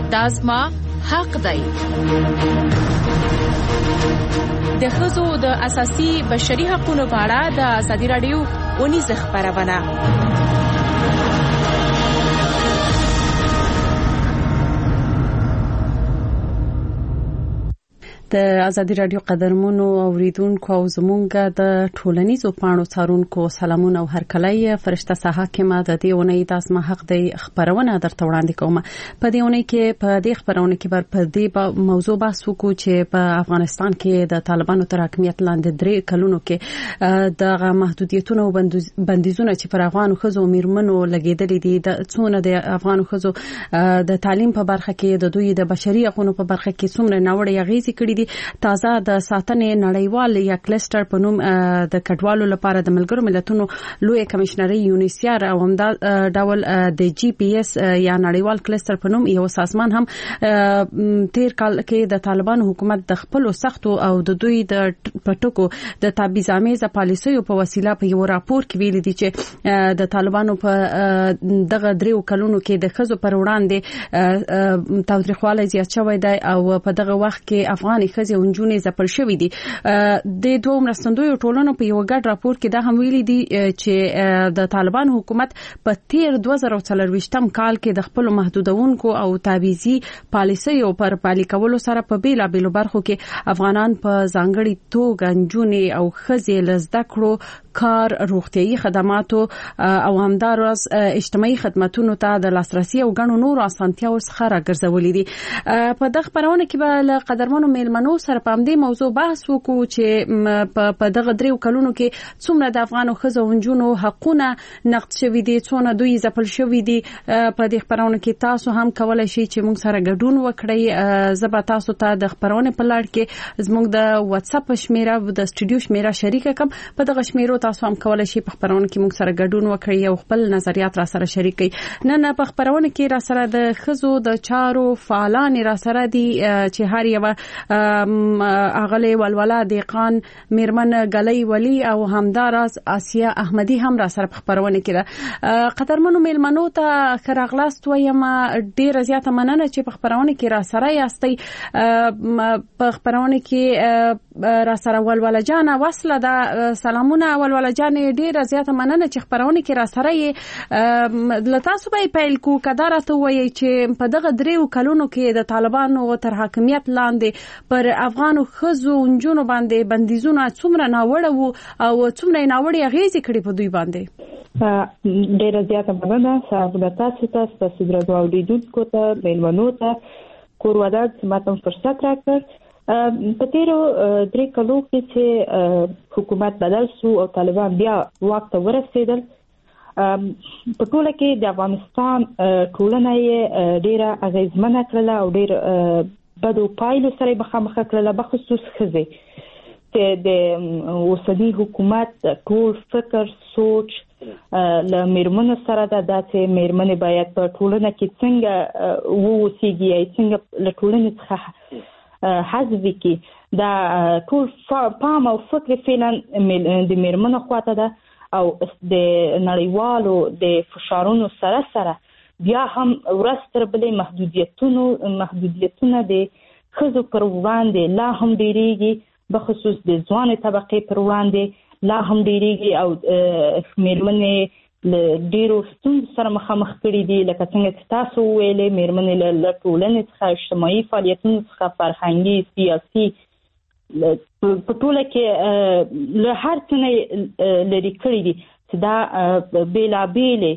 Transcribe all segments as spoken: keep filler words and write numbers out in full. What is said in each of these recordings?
دا زما حق دی. د ښځو د اساسي بشري حقوقو په اړه د ازادي راډیو ونیزه خبرونه. د ازادي راډیو قدرمنو اوریدونکو او زمونږ د ټولنیزو پاڼو څارونکو سلامونه او هرکلی. فرشته ساحه کې ما د دې اونۍ د اسما حق د خبرونه درته وړاندې کوم. په دې اونۍ کې په دې خبرونه کې بر په دې موضوع بحث وکړو چې په افغانستان کې د طالبانو تر حکومت لاندې درې کلونو کې د محدودیتونو او بندیزونو چې پر افغانو ښځو او میرمنو لګیدلې دي د څونه د افغانو ښځو د تعلیم په برخه کې د دوی د بشري حقوقو په برخه کې څومره ناوړه اغیزې کړې دي. تازه د ساتنې نړیوال یا کلستر په نوم د کډوالو لپاره د ملګرو ملتونو لوی کمشنري یونیسیار او همدا ډول د جی پی ایس یا نړیوال کلستر په نوم یو سازمان هم تیر کال کې د طالبانو حکومت د خپل سختو او د دوی د پټکو د تبعیض‌آمیز پالیسیو په وسیله په یو راپور کې ویل دي چې د طالبانو په دغه دریو کلونو کې د ښځو پر وړاندې تاوتریخوالی زیات شوی دی او په دغه وخت کې افغاني ښځې او نجونې ځپل شوې دي. د دوه مرستندویو ټولنو په یو ګډ راپور کې دا هم ویلي دي چې د طالبانو حکومت په تیر دوه زره څلرويشتم کال کې د خپل محدودونکو او تبعیضي پالیسیو پر پلي کولو سره په بیلابېلو برخو کې افغانان په ځانګړي توګه نجونې او ښځې له زده کړو، کار، روغتيایي خدماتو او همدارس اجتماعي خدماتونو ته د لاسرسي او غنو نور اسانتیاو څخه راګرځولې دي. په دغه خبرونه کې به له قدرمنو میلمنو سره په دې موضوع بحث وکړو چې په دغه دریو کلونو کې څومره د افغانو ښځو او نجونو حقونه نقض شوي دي، څونه دوی ځپل شوي دي. په دې خبرونه کې تاسو هم کولای شئ چې موږ سره ګډون وکړئ. زه به تاسو ته د خبرونه په لړ کې زموږ د واتس اپ شمیره د سټوډیو شمیره شریک کوم. په دغه شمیرو تاسو هم کولای شئ په خبرونه کې موږ سره ګډون وکړئ او خپل نظریات را سره شریک کړئ. نن په خبرونه کې را سره د ښځو د چارو فعالان را سره دي چې هر یو اغلی ولولا دیقان، میرمن غلی ولی او همدارس آسیا احمدی هم را سره په خبرونه کې ده. قدرمنو میلمنو ته خراغلاست وایم. ډیره زیاته مننه چې په خبرونه کې را سره یاستئ. په خبرونه کې را سره ولولا جان وصله ده. سلامونه ولولا جان، ډیره زیاته مننه چې خبرونه کې را سره یې. لتاسو به پیل کو کدارته وایي چې په دغه دریو کلونو کې د طالبانو تر حاکمیت لاندې پر افغانو ښځو او نجونو باندې بندیزونه څومره ناوړه وو او څومره ناوړه اغیزې کړې په دوی باندې. ډیره زیاته مننه صاحب تاسو ته تاسو درو اوریدونکو ته میلمنو ته کور ودان چې ماته فرصت راکړ. په تیرو درې کلو کې چې حکومت بدل شو او طالبان بیا واک ته ورسېدل، په ټوله کې د افغانستان ټولنه یې ډیره اغیزمنه کړله او ډیر بدو پایلو سره مخامخ کړله، بخصوص ښځې چې د اوسني حکومت ټول فکر سوچ له میرمنو سره ده چې میرمنې باید په ټولنه کې څنګه ووسیږي، څنګه له ټولنې څخه حذف کی. دا ټول پام او فکر فعلا د میرمنو خواته ده او د نړیوالو د فشارونو سره سره بیا هم ورستر بلې محدودیتونو محدودیتونه د ښځو پر وړاندې لا هم ډیریږي، بخصوص د ځوانې طبقې پر وړاندې لا هم ډیریږي او میرمنې له ډیرو ستونزو سره مخامخ کړي دي. لکه څنګه چې تاسو ویلې، میرمنې له ټولنې څخه، اجتماعي فعالیتونو څخه، فرهنګي، سیاسي، په ټوله کې له هر څه نه لرې کړي دي چې دا بېلابېلې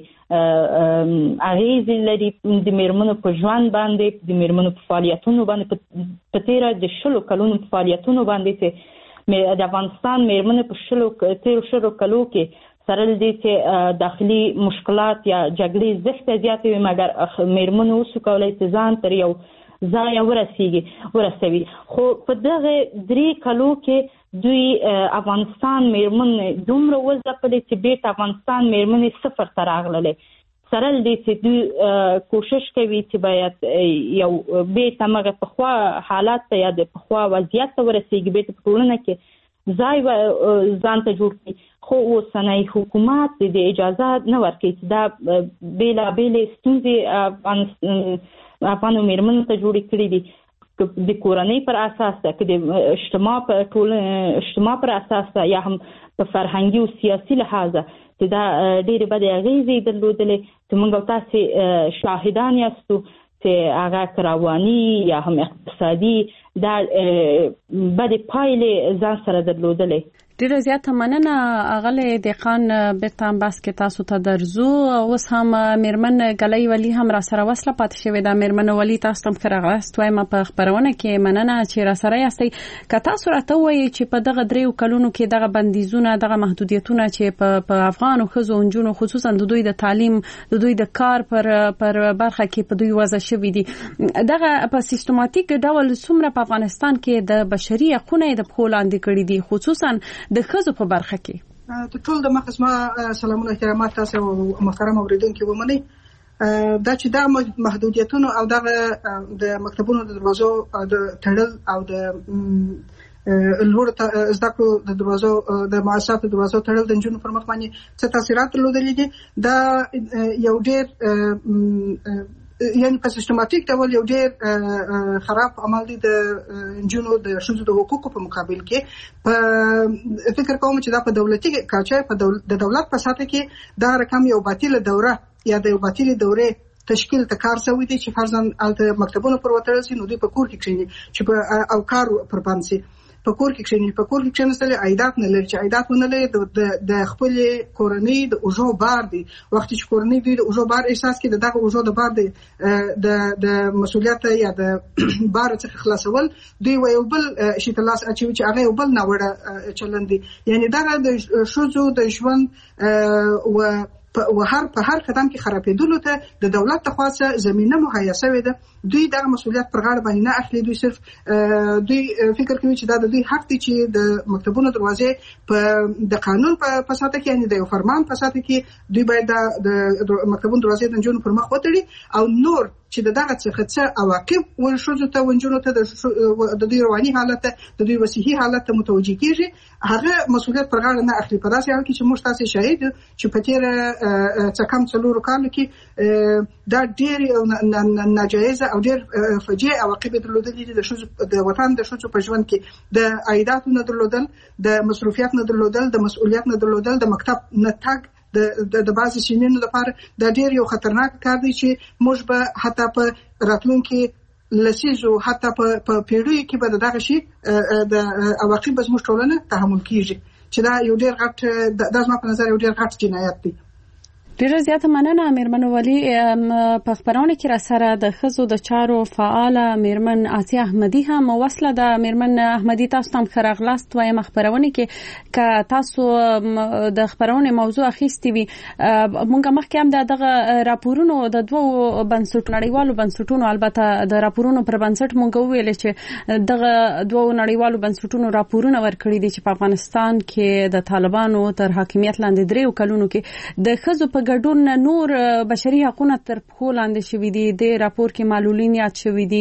اغیزې لري د میرمنو په ژوند باندې، د میرمنو په فعالیتونو باندې. په تیره د شلو کلونو په فعالیتونو باندې چې د افغانستان میرمنو په شلو تیرو شلو کلو کې سره دې چې داخلي مشکلات یا جګړې زښته زیاتې وي، مګر میرمنو اوسو کولی چې ځان تر یو ځای ورسیږي ورسوي. خو په دغه درې کلو کې دوی افغانستان میرمنې دومره وځپلې چې بیرته افغانستان میرمنې صفر ته راغللې. سره دې چې دوی کوشش کوي چې باید یو بیرته مغه پخوا حالات ته یا د پخوا وضعیت ته ورسیږي، بیرته په ټولنه کې ځای ځان ته جوړ کړي. خو اوسنی حکومت د اجازه نه ورکوي چې دا بېلابېلې ستونزې افغان میرمنو ته جوړ کړي دي د کورنۍ پر اساس ده، که د اجتماع په ټول اجتماع پر اساس ده، یا هم په فرهنګي او سیاسي لحاظه چې دا ډېرې بدې اغېزې درلودلې چې موږ او تاسې شاهدان یاستو چې هغه رواني یا هم اقتصادي دا بدې پایلې ځان سره درلودلې. ډیره زیاته مننه اغله دقان بیرته بس کې تاسو ته درځو. اوس هم میرمن ګلۍ ولی هم را سره وصله پاتې شوې ده. میرمن ولی تاسو هم خرغست وایم په خبرونه کې مننه چې را سره یاستئ. که تاسو راته وایي چې په دغه دریو کلونو کې دغه بندیزونه دغه محدودیتونه چې په په افغان ښځو او نجونو خصوصا د دوی د تعلیم د دوی د کار پر پر برخه کې په دوی وضع شوې دي، دغه په سیستماتیک ډول څومره په افغانستان کې د بشري حقوقو د پخو لاندې کړي دي، خصوصا د ښځو په برخه کې؟ ته ټول د مخصمه سلامونه احترامات تاسو محترم اوریدونکو ومنئ. دا چې دا محدودیتونه او د مکتبونو د دروازو د تړل او د لوړ زده کړو د دروازو د مؤسساتو د دروازو تړل د نجونو پر مخ باندې څه تاثیرات درلودلي دي، دا یو ډېر یعنی په سیستماتیک ډول یو ډېر خراب عمل دی د نجونو د ښځو د حقوقو په مقابل کې. په فکر کوم چې دا په دولتي کچه په د دولت په ساته کې دا رقم یو باطل دوره یا د یو باطل دوره تشکیل ته کار شوی دی چې فرضاً الته مکتبونو پر وترل سي، نو دوی په کور کې کښیني چې په او کار پر باندې سي په کور کې کښیني په کور کې کښینستل عایدات نه لري، چې عایدات ونه لري د خپل کورنۍ د اوجو بار دی. وخت چې کورنۍ دوی د اوجو بار احساس کوي، دغه اوجو د بار دی د د مسؤلیت یا د بار څخه خلاصول دوی یو بل شي ته لاس اچوي چې هغه یو بل نه وړه چلند دي. یعنی دغه د ښځو د ژوند او و هر په هر قدم کې خرابېدلو ته د دولت ته خاصه زمينه مهیا شوې ده. دوی دغه مسؤلیت پر غاړه باندې نه اخلي، دوی صرف دوی فکر کوي چې دا د دوی حق دی چې د مکتبونو دروازې په د قانون په ساته کې، یعنی د یو فرمان په ساته کې دوی باید د مکتبونو دروازې د نجونو پر مخ وتړي او نور چې دغه څخه څه عواقب ورشوځو ته ونجونو ته د دوی رواني حالت د دوی وصحي حالت ته متوجي کیږي، هغه مسؤلیت پر غاړه نه اخلي. په داسې حال کې چې موږ تاسو شاهد چې په تیر څه کم څلورو کالو کې دا ډېر ناجایز او ډېر فجیع عواقب درلودلي دي د ښځو د وطن د ښځو په ژوند کې، د عایداتو نه درلودل، د مصروفیت نه درلودل، د مسؤلیت نه درلودل، د مکتب نه تګ د د بعضی سنینو لپاره دا ډېر یو خطرناک کار دی چې موږ به حتی په راتلونکي لسیزو حتی په پیړیو کې به دغه شي د عواقب به زموږ ټولنه تحمل کیږي، چې دا یو ډېر غټ د زما په نظر یو ډېر غټ جنایت دی. ډیره زیاته مننه میرمن ولی. په خبرونه کې را سره د ښځو د چارو فعاله میرمن آسیه احمدی هم وصله ده. میرمن احمدی تاسو هم خراغلاست وایم خبرونه کې که تاسو د خبرونه موضوع اخیستي وي. مونږ مخکې هم دغه راپورونو د دوو بنسټ نړیوالو بنسټونو البته د راپورونو پر بنسټ مونږ ویل چې دغه دوو نړیوالو بنسټونو راپورونه ورکړي دي چې په افغانستان کې د طالبانو تر حاکمیت لاندې دریو کلونو کې د ښځو په ګډون نور بشري حقوقونه تر پښو لاندې شوي دي. د راپور کې معلولین یاد شوي دي،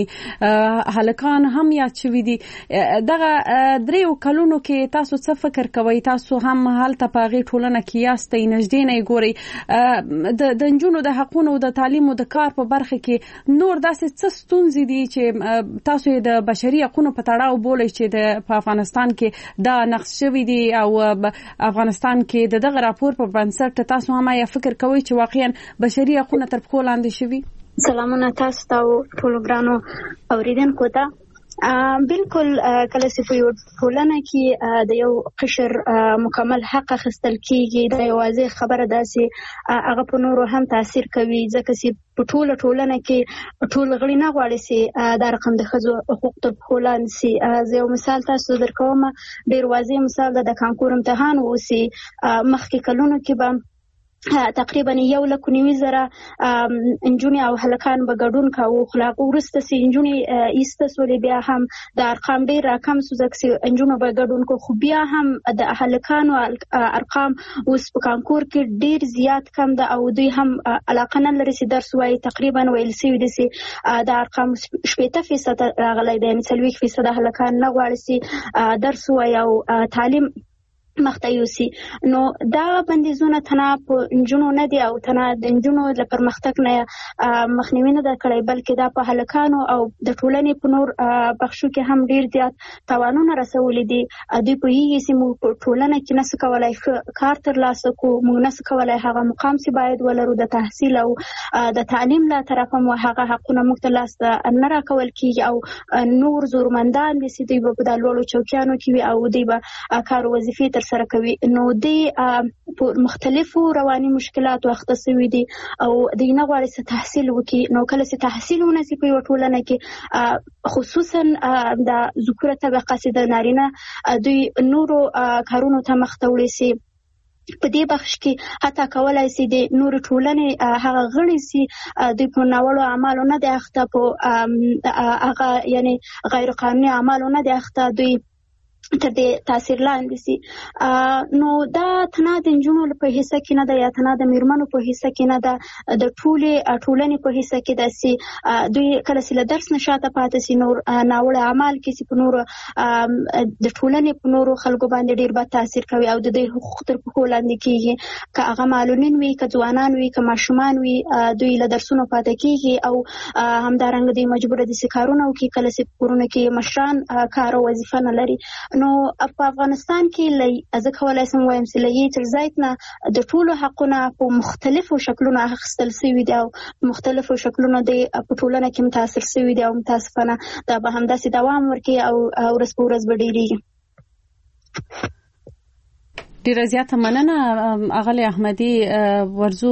هلکان هم یاد شوي دي. دغه دریو کلونو کې تاسو څه فکر کوئ؟ تاسو هم هلته په هغې ټولنه کې یاستئ، نږدې نه یې ګورئ. د نجونو د حقونو د تعلیم او د کار په برخه کې نور داسې څه ستونزې دي چې تاسو یې د بشري حقونو په تړاو بولئ چې په افغانستان کې دا نقش شوي دي او افغانستان کې د دغه راپور په بنسټ تاسو هم یا فکر کوي چې واقعا بشري حقوقونه تر پښو لاندې شوي؟ سلامونه تاسو ته او ټولو ګرانو اوریدونکو ته. بالکل کله چې په یو ټولنه کې د یو قشر مکمل حق اخیستل کیږي دا یوازې خبره ده چې هغه په نورو هم تاثیر کوي، ځکه چې په ټوله ټولنه کې ټول غړي نه غواړي چې دا رقم د ښځو حقوق تر پښو لاندې سي. زه یو مثال تاسو درکوم، ډېر واضح مثال د کانکور امتحان وسی مخکې کلونو کې به تقریبا یو لک نیوي زره انجونی او هلکان به ګډون کاوه، خو لا وروسته سي انجونی ایسته سولې بیا هم د ارقام ډېر راکم سو، ځکه چې انجونو به ګډون کو، خو بیا هم د هلکانو ارقام اوس په کانکور کې ډېر زیات کم ده او دوی هم علاقه نه لري چې درس وایي. تقریبا ویل سوي دي چې د ارقام شپېته فیصد راغلی دی، یعنې څلوېښت فیصد هلکان نه غواړي چې درس وایي او تعلیم مخته یوسي. نو دا بندیزونه تنه په نجونو نه دي او تنه د نجونو د پرمختګ نه مخنیوي نه ده کړی، بلکې دا په هلکانو او د ټولنې په نور بخشو کې هم ډیر زیات تاوانونه رسولي دي. دوی پوهیږي چې موږ په ټولنه کې نسو کولای کار ترلاسه کړو، موږ نسو کولای هغه مقام چې باید ولرو د تحصیل او د تعلیم له طرفه مو هغه حقونه موږ ته لاسته نه راکول کېږي، او نور زورمندان دي چې دوی به په دا لوړو چوکیانو کې وي او دوی به کار وظیفې تر سره کوي. نو د مختلفو رواني مشکلاتو اخته شوي دي او دوی نه غواړي چې تحصیل وکړي. نو کله چې تحصیل ونشي په یوه ټولنه کې، خصوصا د ذکوره طبقه چې د نارینه دوی نورو کارونو ته مخته وړي سي، په دې بخش کې حتی کولای شي د نور ټولنې هغه غړي سي دوی په ناوړو اعمالو نه دي اخته، په هغه یعنی غیر قانوني اعمالو نه دي اخته، دوی تر دې تاثیر لاندې سي. نو دا تنه د نجونو په حصہ کې نه ده یا تنه د میرمنو په حصہ کې نه ده، د ټولې ټولنې په حصہ کې ده چې دوی کله چې له درس نه شاته پاتې سي، نور ناوړه اعمال کې چې په نورو د ټولنې په نورو خلکو باندې ډیر بد تاثیر کوي او د دوی حقوق تر پښو لاندې کېږي. که هغه معلولین وي، که ځوانان وي، که ماشومان وي، دوی له درسونو پاتې کېږي او همدارنګه دوی مجبوره دي چې کارونه وکړي کله چې کورونه کې مشران کار او وظیفه نه لري. نو په افغانستان کې زه کولای شم وایم چې له یې تر زیات نه د ټولو حقونه په مختلفو شکلونو اخیستل شوي دي او مختلفو شکلونو د په ټولنه کې متاثر شوي دي او متاسفانه دا به همداسې دوام ورکړي او ورځ په ورځ به ډېرېږي. ډیره زیاته مننه اغلی احمدي. ورزو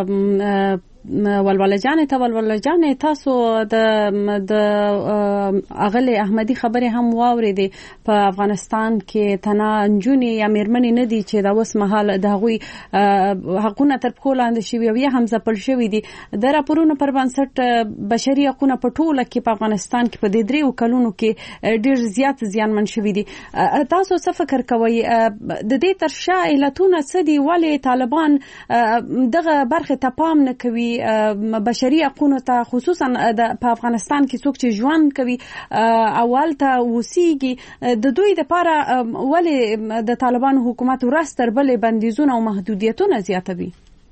ولوله جانې ته ولوله جانې تاسو د د اغلی احمدي خبرې هم واورېدې. په افغانستان کې تنه نجونې یا میرمنې نه دي چې دا اوس مهال د هغوی حقونه تر پښو لاندې شوي او یا هم ځپل شوي دي. د راپورونو پر بنسټ بشري حقونه په ټوله کې په افغانستان کې په دې دریو کلونو کې ډیر زیات زیانمن شوي دي. تاسو څه فکر کوئ د دې تر شا علتونه څه دي؟ ولې طالبان دغه برخې ته پام نه کوي؟ بشري حقوقو ته خصوصا په افغانستان کې څوک چې ژوند کوي اول ته اوسېږي، د دوی لپاره ولې د طالبانو حکومت ورځ تر بلې بندیزونه او محدودیتونه زیاتوي؟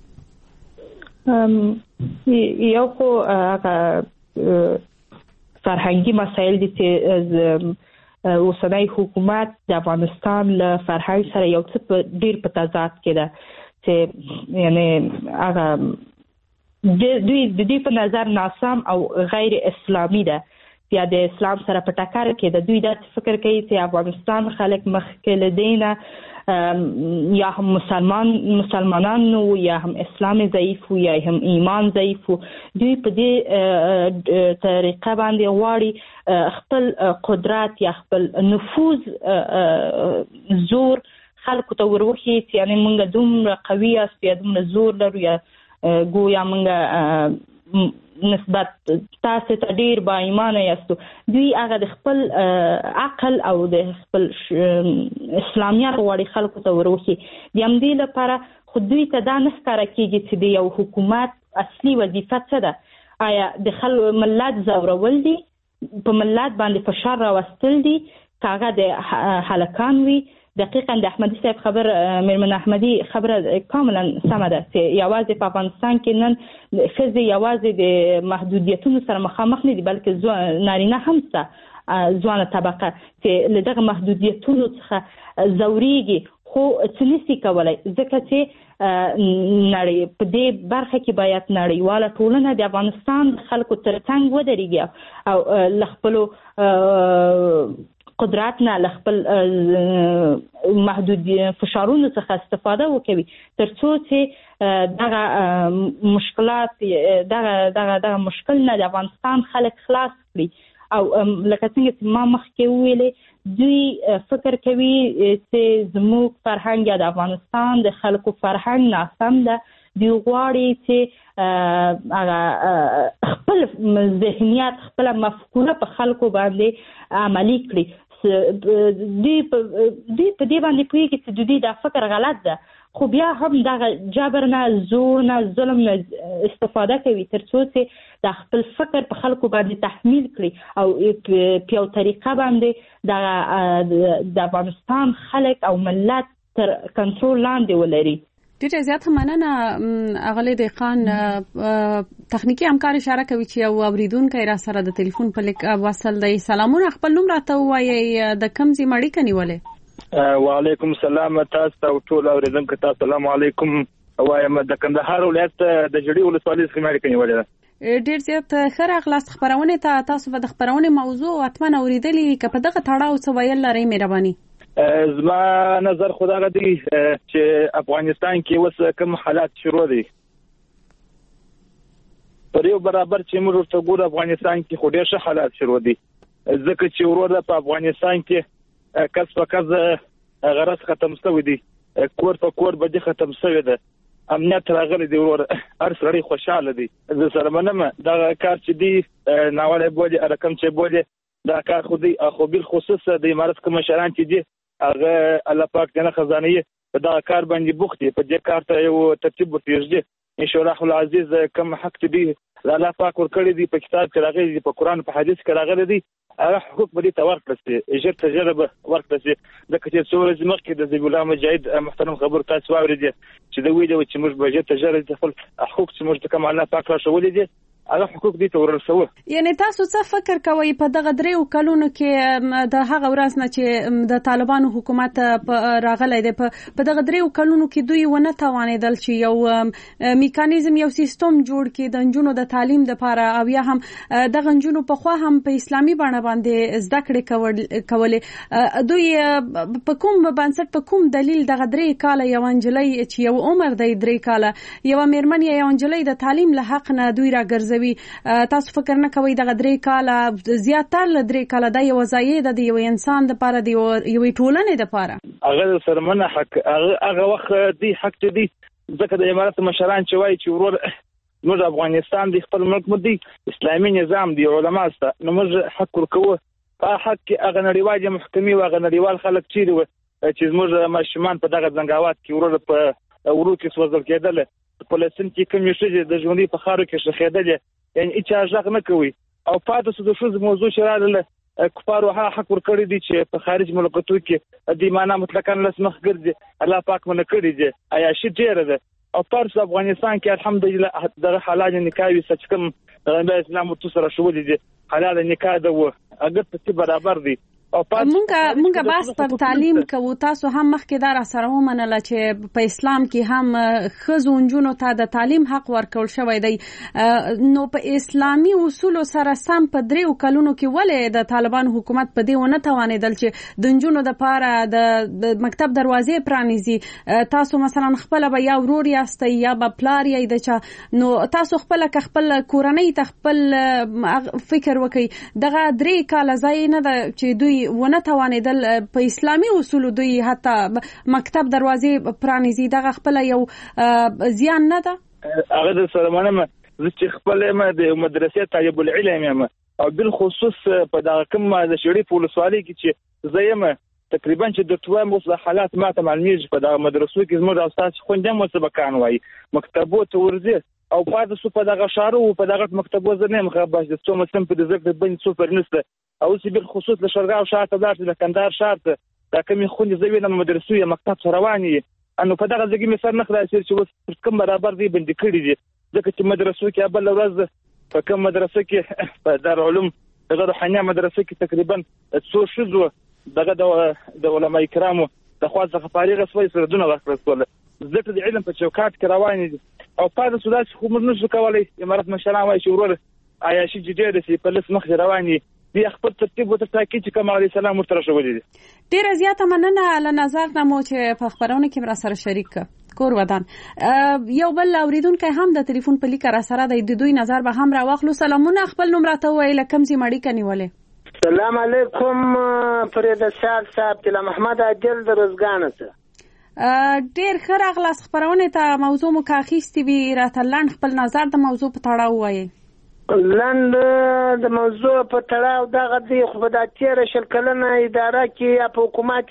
یو خو هغه فرهنګي مسایل دي چې اوسنی حکومت د افغانستان له فرهنګ سره یو څه ډیر په تضاد کې ده، چې یعنی هغه دوی د دې په نظر ناسم او غیر اسلامي ده، یا د اسلام سره په ټکر کې ده. دوی دا فکر کوي چې افغانستان خلک مخکې له دې نه یا هم مسلمان مسلمانان نو یا هم اسلام ضعیف یا هم ایمان ضعیف. دوی په دې طریقه باندې غواړي خپل قدرت یا خپل نفوذ زور خلکو ته وروخي چې یعنی موږ دومره قوي یاست یا دومره زور لرو یا گویا منگا نسبت تاسو ته ډیر با ایمانه یاستو. دوی هغه د خپل عقل او د خپل اسلامیت غواړي خلکو ته وروخي. د همدې لپاره خو دوی ته دا نه ښکاره کېږي چې د یو حکومت اصلي وظیفه څه ده. آیا د خلکو ملت ځورول دي، په ملت باندې فشار راوستل دي، که هغه د هلکان وي. دقیقاً د احمدي صاحب خبر میرمن احمدي خبره کاملا سمه ده چې یوازې په افغانستان کې نن ښځې یوازې د محدودیتونو سره مخامخ نه دي، بلکې نارینه هم شته ځوانه طبقه چې له دغه محدودیتونو څخه ځورېږي، خو څه نشي کولی، ځکه چې نړۍ په دې برخه کې باید نړیواله ټولنه د افغانستان خلکو ترڅنګ ودرېږي او له خپلو قدرت نه له خپل محدود فشارونو څخه استفاده وکوي تر څو چې دغه مشکلات دغه دغه دغه مشکل نه د افغانستان خلک خلاص کړي. او لکه څنګه چې ما مخکې وویلې دوی فکر کوي چې زموږ فرهنګ یا د افغانستان د خلکو فرهنګ ناسم ده. دوی غواړي چې هغه خپل ذهنیت خپل مفکوره په خلکو باندې عملي کړي. دوی په دې باندې پوهېږي چې د دوی دا فکر غلط ده، خو بیا هم دغه جبر نه، زور نه، ظلم نه استفاده کوي تر څو چې د خپل فکر په خلکو باندې تحمیل کړي او په یو طریقه باندې د افغانستان خلک او ملت تر کنټرول لاندې ولري. ډیره زیاته مننه اغلی دهقان. تخنیکی همکار اشاره کوي چې یو اوریدونکی را سره د ټلیفون په لیک وصل دی. سلامونه، خپل نوم راته ووایئ، د کوم ځای اړیکه نیولې؟ وعلیکم السلام تاسو ته ټول اوریدونکو ته السلام علیکم. وایم د کندهار ولایت د جړی ولسوالۍ څخه اړیکه نیولې ده. ډیر زیات ښه راغلاست خبرونه ته. تاسو به د خبرونه موضوع اتمنه اوریدلې، که په دغه تړاو څه ویل لرئ مهرباني؟ زما نظر خدای غدي چې افغانستان کې اوس کوم حالات شروع دي پر یو برابر چې موږ ورته ګورو افغانستان کې خو ډېر ښه حالات شروع دي، ځکه چې ورور په افغانستان کې کس په کس غرض ختم شوی دی، کور په کور به دي ختم شوی ده، امنیت راغلی دی، ورور هر سړی خوشاله دی. زه سره منم دا کار چې دی ناوړه بولي رقم چې بولي دا کار خو دی، خو بل خصوص د امارات کوم مشران چې دي هغه الله پاک دې خزانه په دا کار باندې بوخت دي، په دې کار ته یو ترتیب ورتیږي ان شاء الله العزیز. کوم حق دي الله پاک ورکړي دي، په کتاب کې راغلي دي، په قران په حدیث کې راغلي دي، هغه حقوق به دې تورکړل شي، اجر تجربه ورکړل شي. ځکه چې څو ورځې مخکې د ذبیح الله مجاهد محترم خبر تاسو واورېدی چې د ویډیو چې موږ به اجر تجربه خپل حقوق چې موږ کوم الله پاک راښولي دي هغه حقوق دي تورل شو. یعنی تاسو څه فکر کوئ په دغه دریو کلونو کې د هغه ورځ نه چې د طالبانو حکومت راغلی دی، په دغه دریو کلونو کې دوی ونه توانېدل چې یو میکانیزم یو سیستم جوړ کړي د نجونو د تعلیم لپاره، او یا هم دغه نجونو په خوا هم په اسلامي بڼه باندې زده کړې کولې؟ دوی په کوم بنسټ په کوم دلیل دغه درې کاله یو انجلۍ چې یو عمر دی درې کاله یو میرمن یو انجلۍ د تعلیم له حق نه دوی راګرځي؟ تاسو فکر نه کوئ دغه درې کاله زیاتره له درې کاله دا یو ځای ده د یو انسان لپاره د یوې ټولنې لپاره؟ هغه سره منه حق هغه وخت دی حق دی، ځکه د امارات مشران چې وایي چې ورور موږ افغانستان دی خپل ملک مو دی اسلامي نظام دی علما سته، نو موږ حق ورکوو په حق کې هغه نړیوال محکمې او هغه نړیوال خلک چیرې وو چې موږ ماشومان په دغه زنګاوات کې ورور په ورو کې سوځل کېدل، فلسطین کې کوم شي د ژوندۍ په خارو کې شخېدل، یعنی هیڅ ځاګ نه کوي. او پاتې سود شو موضوع شراله کفارو ها حق ورکړي دي چې په خارج ملکاتو کې د معنا مطلقاً لسمخ ګرځي، الله پاک مونږ کړی دي آیا شي ډیره ده. او پارس افغانستان کې الحمدلله د حلال نکاح وسچ کوم د اسلام تو سره شو دي حلال نکاح ده و اگر ته برابر دي. مونږه مونږه باس پر تعلیم کوو، تاسو هم مخکې دا را سره ومنله چې په اسلام کې هم ښځو نجونو ته د تعلیم حق ورکول شوی دی، نو په اسلامي اصولو سره سم په دریو کلونو کې ولې د طالبانو حکومت په دې ونه توانېدل چې د نجونو دپاره د مکتب دروازې پرانیزي؟ تاسو مثلا خپله به یا ورور یاستئ یا به پلار یې د چا، نو تاسو خپله که خپل کورنۍ ته خپل فکر وکړئ دغه درې کاله ځای نه ده چې دوی ونه توانېدل په اسلامي اصولو دوی حتی مکتب دروازې پرانیزي، دغه خپل یو زیان نه ده؟ هغه د سره منم زه چې خپل یم د مدرسې طالب العلم یم، او بالخصوص په دغه کوم د شریف ولسوالۍ کې چې زه یم تقریبا چې د توام وسله حالات ماته معلومیږي په دغه مدرسو کې زموږ استاد خوندې مو سبقان وایي مکتبو ته ورځي او پاتې سو په دغه شارو په دغه مکتبو زنه مخه باش د څو مسلم په دغه بن سوپر نسته او چې بل خصوص له شرګاو شاته داسې د کندهار شاته دا کومې خوندې زوینه مدرسو یا مکتب رواني انو په دغه ځای کې مثال نه خلاص چې اوس کوم برابر دی بند کړی دي، ځکه چې مدرسو کې بل ورځ په کوم مدرسه کې په دارالعلوم دغه روحانيه مدرسه کې تقریبا څو شذو دغه د علماء کرامو د خواصه فارغ سوي سره دونه ورکړل زده د علم په چوکاټ کې روان دي. او په سوداس خو موږ نشو کولای امارات مشران وایي چې ورور آیا شي جدي دي په لس مخ روان دي بیا خپل ترتیب او تاکید چې کوم علی سلام ورته شوې دي. ډیره زیاته مننه له نظر نمو چې په خبرونه کې را سره شریک کور ودان. یو بل اوریدونکو هم د ټلیفون په لیک را سره د دوی نظر به هم را واخلو. سلامونه، خپل نوم راته وایي لکم سي مړی کني ولې؟ سلام علیکم فرید شاه صاحب، تل محمد عادل د روزګان څخه. ډیر ښه راغلاست خبرونه ته. موضوع مو کاخیستی وی راته لاند خپل نظر د موضوع په تړاو وایي. لاند د موضوع په تړاو دغه دی خو په د تیر شل کلنه اداره کې یا په حکومت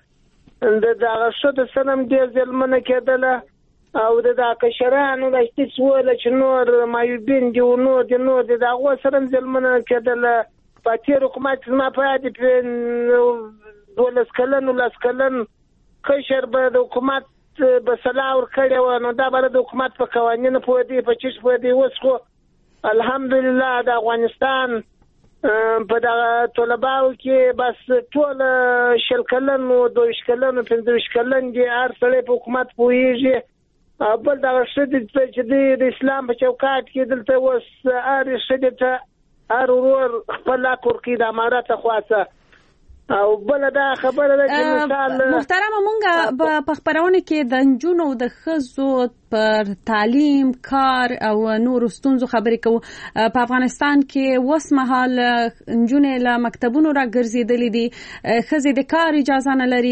کې د دغه شته سلام ډیر ځلمنه کېدله او د د کشرانو د استثوال چې نور مایوبین دی نو د نو د دغه سره ځلمنه کېدله په تیر حکومت ما په دې په ولس کلن ولس کلن کشر به د حکومت به صلاح ورکړې وه نو دا به د حکومت په قوانینو پوهېدی په چیش پوهېدی. اوس خو الحمدلله د افغانستان په دغه طلباو کې بس ټول شل کلن و دویشت کلن و پنځه کلن دي هر سړی په حکومت پوهېږي. بل دغه ښځې چې دی د اسلام په چوکاټ کې دلته اوس هرې ښځې ته هر ورور خپل حق ورکوي د امارت خواڅه. او بل دا خبره ده چې مثال محترمه مونږ په خبرونه کې د نجونو د ښځو پر تعلیم کار او نور ستونزو خبرې کوو. په افغانستان کې اوس مهال نجونې له مکتبونو را ګرځېدلې دي، ښځې د کار اجازه نه لري،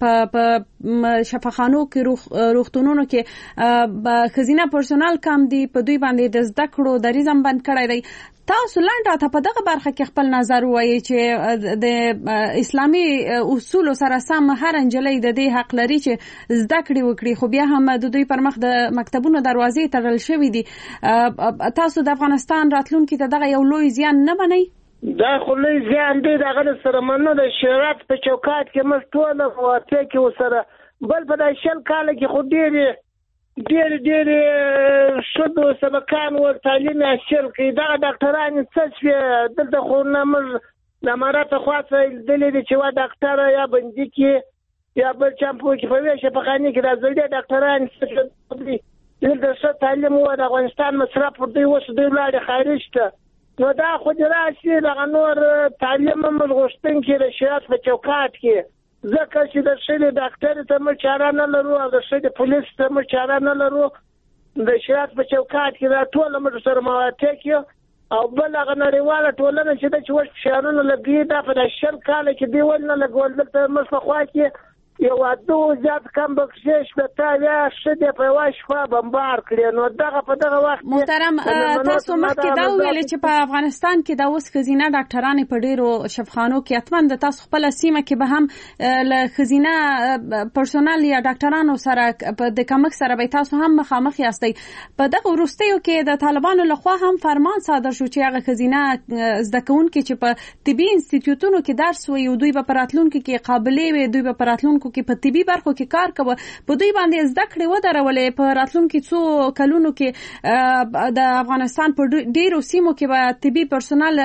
په شفاخانو کې روغتونونو کې ښځینه پرسونل کم دي، په دوی باندې د زده کړو دریځ هم بند کړی دی. تاسو لنډه ته په دغه برخه کې خپل نظر وایي چې د اسلامي اصولو سره سم هر نجلۍ د دې حق لري چې زده کړې وکړي، خو بیا هم د دوی پر مخ د مکتبونو دروازې تړل شوې دي. تاسو د افغانستان راتلونکي ته دغه یو لوی زیان نه منئ؟ دا خو لوی زیان دی، دغه سره منو د شریعت په چوکاټ کې موږ ټول فواتح کې ورسره بل په دا شل کاله کې خو ډېرې ډېر ډېر ښځو سبقان ور تعلیم حاصل کړي. دغه ډاکټران څه شوې دلته خو نه موږ د امارت خواڅه لیدلې دي چې وا ډاکټره یا بندي کې یا بل چمپو کې په ویشه په خاني کې د زړه ډاکټران څه شوې دلته ښه تعلیم و د افغانستان مصرف پر دوی اوس دوی لاړې خارج ته. نو دا خو دې راشي دغه نور تعلیم موږ غوښتونکي د شریعت په چوکاټ کې ځکه چې د ښځې ډاکټر ته موږ چاره نه لرو او د ښځې پولیس ته موږ چاره نه لرو. د شریعت په چوکاټ کې دا ټوله موږ سره موافق یو. او بل هغه نړیواله ټولنه چې ده چې اوس فشارونه لګوي دا په دا شل کاله کې دوی ولې نه لګول. دلته موږ په خوا کې یو واده زیات کم بکشې شپېته یا ښځې په یوه شپه بمبار کړې. نو دغه په دغه وخت محترم تاسو مخکې دا وویلې چې په افغانستان کې دا اوس ښځینه ډاکټرانې په ډېرو شفاخانو کې حتما د تاسو خپله سیمه کې به هم له ښځینه پرسونل یا ډاکټرانو سره د کمښت سره به تاسو هم مخامخ یاستئ. په دغه وروستیو کې د طالبانو لخوا هم فرمان صادر شو چې هغه ښځینه زده کوونکي چې په طبي انسټیټیوټونو کې درس وایي دوی به په راتلونکي کې قابلې وي، دوی به په راتلونکو کې په طبي برخو کې کار کوي، په دوی باندې زده کړې ودرولې. په راتلونکي څو کلونو کې د افغانستان په ډیرو سیمو کې به طبي پرسونل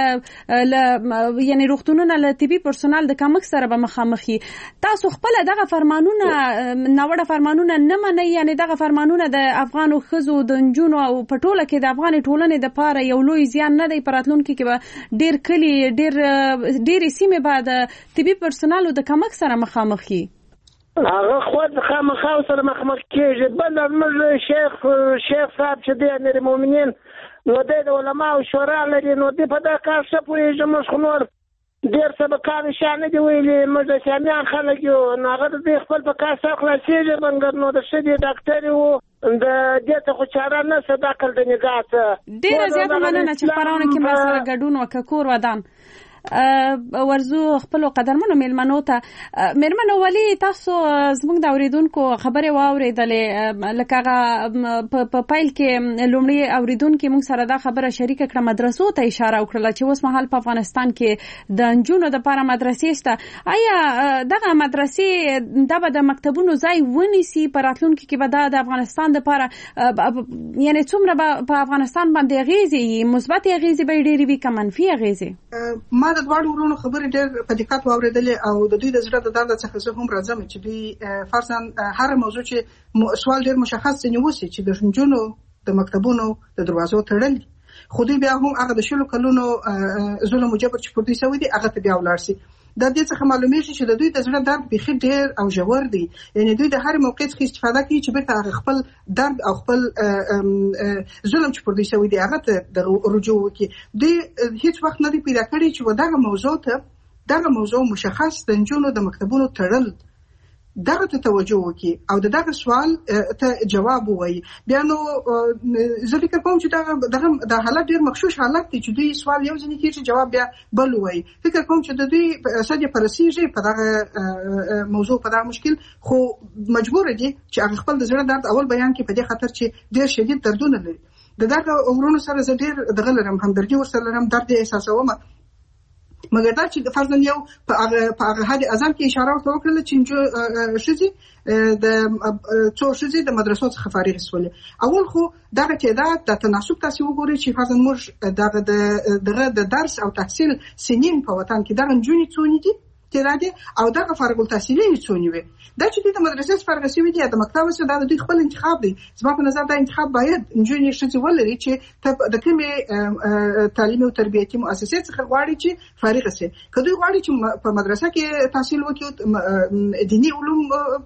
یعنی روغتونونه له طبي پرسونل د کمښت سره به مخامخ وي. تاسو خپل دغه فرمانونه ناوړه فرمانونه نه منئ؟ یعنی دغه فرمانونه د افغانو ښځو د نجونو او په ټوله کې د افغان ټولنې دپاره یو لوی زیان نه دی؟ په راتلونکي کې به ډیر کلي ډیر ډیرې سیمې به د طبي پرسونالو د کمښت سره مخامخ وي. هغه خود خامخا سره مخامخ کېږي. بل موږ شیخ شیخ صاحب چې دی امیر المؤمنین نو دی د علماو شورا لري، نو دی په دغه کار ښه پوهېږي. موږ خو نور ډېر سبقان شا نه دي ویلي، موږ د شامیان خلک یو. نو هغه د دوی خپل په کار سره خلاصېږي. مګر نو د ښځې ډاکټرې و د دې ته خو چاره نه شته د عقل د نګاه څه. ډېره زیاته مننه چې خپرونه کې ما سره ګډون وکړه. کور ودان ورزو خپل قدرمنو مېلمنو ته. مېرمنو ولي تاسو زموږ د اوریدونکو خبرې واورېدلې؟ لکه هغه په پیل کې لومړی اوریدونکي موږ سره دا خبره شریکه کړه، مدرسو ته اشاره وکړه چې اوس مهال په افغانستان کې د نجونو دپاره مدرسې شته. آیا دغه مدرسې دا به د مکتبونو ځای ونیسي؟ په راتلونکي کې به دا د افغانستان دپاره یعنې څومره به په افغانستان باندې اغېزې مثبت اغېزې به یې ډېرې وي که منفي اغېزې؟ ما د دواړو ورونو خبرې ډېر په دقت واورېدلې او د دوی د زړه د درد څخه زه هم راځم چې دوی فرضاً هر موضوع چې سوال ډېر مشخص ځینې وسي چې د نجونو د مکتبونو د دروازو تړل، خو دوی بیا هم هغه د شلو کلونو ظلم او جبر چې پر دوی سوی دي هغه ته بیا ولاړ سي. د دې څخه معلومیږي چې د دوی د زړه درد بیخي ډېر او ژور دی. یعنی دوی د هر موقع څخه استفاده کوي چې بیرته خپل درد او خپل ظلم چې پر دوی شوی دی هغه ته رجوع وکړي. دوی هیڅ وخت نه دی پیدا کړی چې دغه موضوع ته دغه موضوع مشخص د نجونو د مکتبونو تړل دغه ته توجه وکړي او دغه سوال ته جواب ووایي. بیا نو زه فکر کوم چې دغه دغه د حالت ډېر مخشوش حالت دی چې دوی سوال یو ځینې کېږي جواب بیا بل ووایي. فکر کوم چې د دوی سد یې پرسیږي په دغه موضوع په دغه مشکل، خو مجبور دي چې هغه خپل د زړه درد اول بیان کړي په دې خاطر چې ډېر شدید دردونه لري. د دغه ورونو سره زه ډېر دغه لرم، همدردي ورسره لرم، درد یې احساسوم. مګر دا چې فرضاً یو په هغه په هغه حد اعظم کې اشاره ورته وکړه چې شذي د څو شذي د مدرسو څخه فارغ شول. اول خو دغه تعداد د تناسب تاسو وګورئ چې فرضاً موږ دغه دغه د درس او تحصیل سنین په وطن کې دغه جونې څونې دي تعداد او دغه فارغ التحصیلین څونې وي. دا چې د مدرسې فارغ شوي دي د مکتب څخه دا د دوی خپل انتخاب دی. زما په نظر دا انتخاب باید جونې شذي ولري چې د کومې تعلیمي او تربیتي مؤسسې څخه غواړي چې فارغ شي. که دوی غواړي چې په مدرسه کې تحصیل وکړي دینی علوم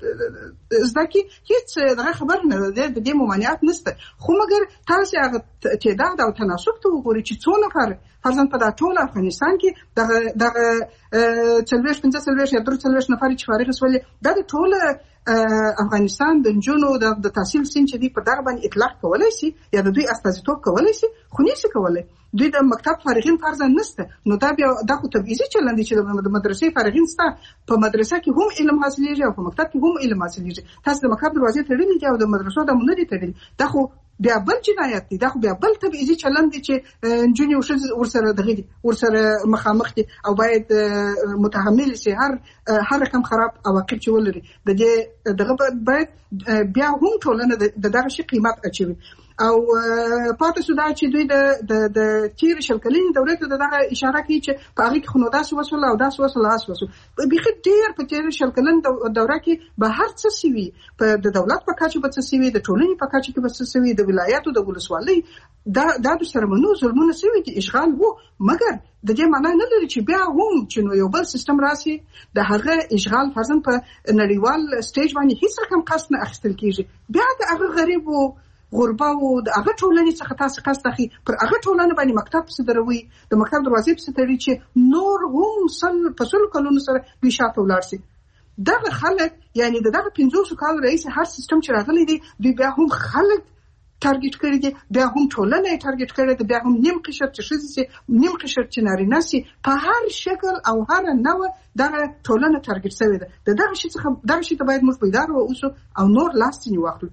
زده کړي هیڅ دغه خبر نه ده د دې ممانعت نشته. خو مګر تاسو هغه تعداد او تناسب ته وګورئ چې څو نفر فرضاً په دا ټول افغانستان کې دغه دغه څلوېښت پنځه څلوېښت یا درې څلوېښت نفر چې فارغ شول دا د ټول افغانستان د نجونو د تحصیل سین چې دی په دغه باندې اطلاق کولای شي یا د دوی استازیتوب کولای شي خو نشي کولای. دوی د مکتب فارغین فرضاً نشته. نو دا بیا د خو تبعیضي چلند دی چې د مدرسې فارغین ستا په مدرسه کې هم علم حاصلېږي او په مکتب کې هم علم حاصلېږي. تاسو د مکتب دروازې تړلې دي او د مدرسو د مونږ دي تړلې. دا خو بیا بل جنایت دی. دا خو بیا بل تبعیضي چلند دی چې نجونې ورسره دغه دي ورسره مخامخ دي او باید متحمل شي هر هر رقم خراب عواقب چې ولري. د دې دغه باید بیا هم ټولنه د دغه شي قیمت اچوي. او پاتې سودا چې دوی د د تیر شل کلین دورې ته دغه اشاره کوي چې په هغه کې خنودا سو وسول او داس وسول اس وسول بيخي ډیر په تیر شل کلین دوره کې به هر څه سوي په د دولت په کچه به څه سوي د ټولنې په کچه کې به څه سوي د ولایتو د ولسوالۍ دا د سرمنو ظلمونه سوي دي اشغال وو. مګر د دې معنی نه لري چې بیا هم چې نو یو بل سیستم راسي د هغه اشغال فرضاً په نړیوال سټیج باندې هیڅ رقم قصد نه اخیستل کیږي. بیا د هغه غریب وو غربه او د هغه ټولنې څخه تاسو قصد اخی پر هغه ټولنه باندې مکتب څخه دروي د مکتب دروازې څخه تړي چې نور هم سل پسل کلونو سره بشاته ولارسي. دغه خلک یعنی دغه پنځوس کال رئیس هر سیستم چې راغلي دي دوی بیا هم خلک ټارګټ کړی دي بیا هم ټولنه ټارګټ کړی دي بیا هم نیم قشر چې شذي نیم قشر چې نارینه سي په هر شکل او هر نوع دغه ټولنه ټارګټ شوی ده. دغه شي څخه دغه شي ته باید موږ پیدار او اوسو او نور لاستنی واخلو.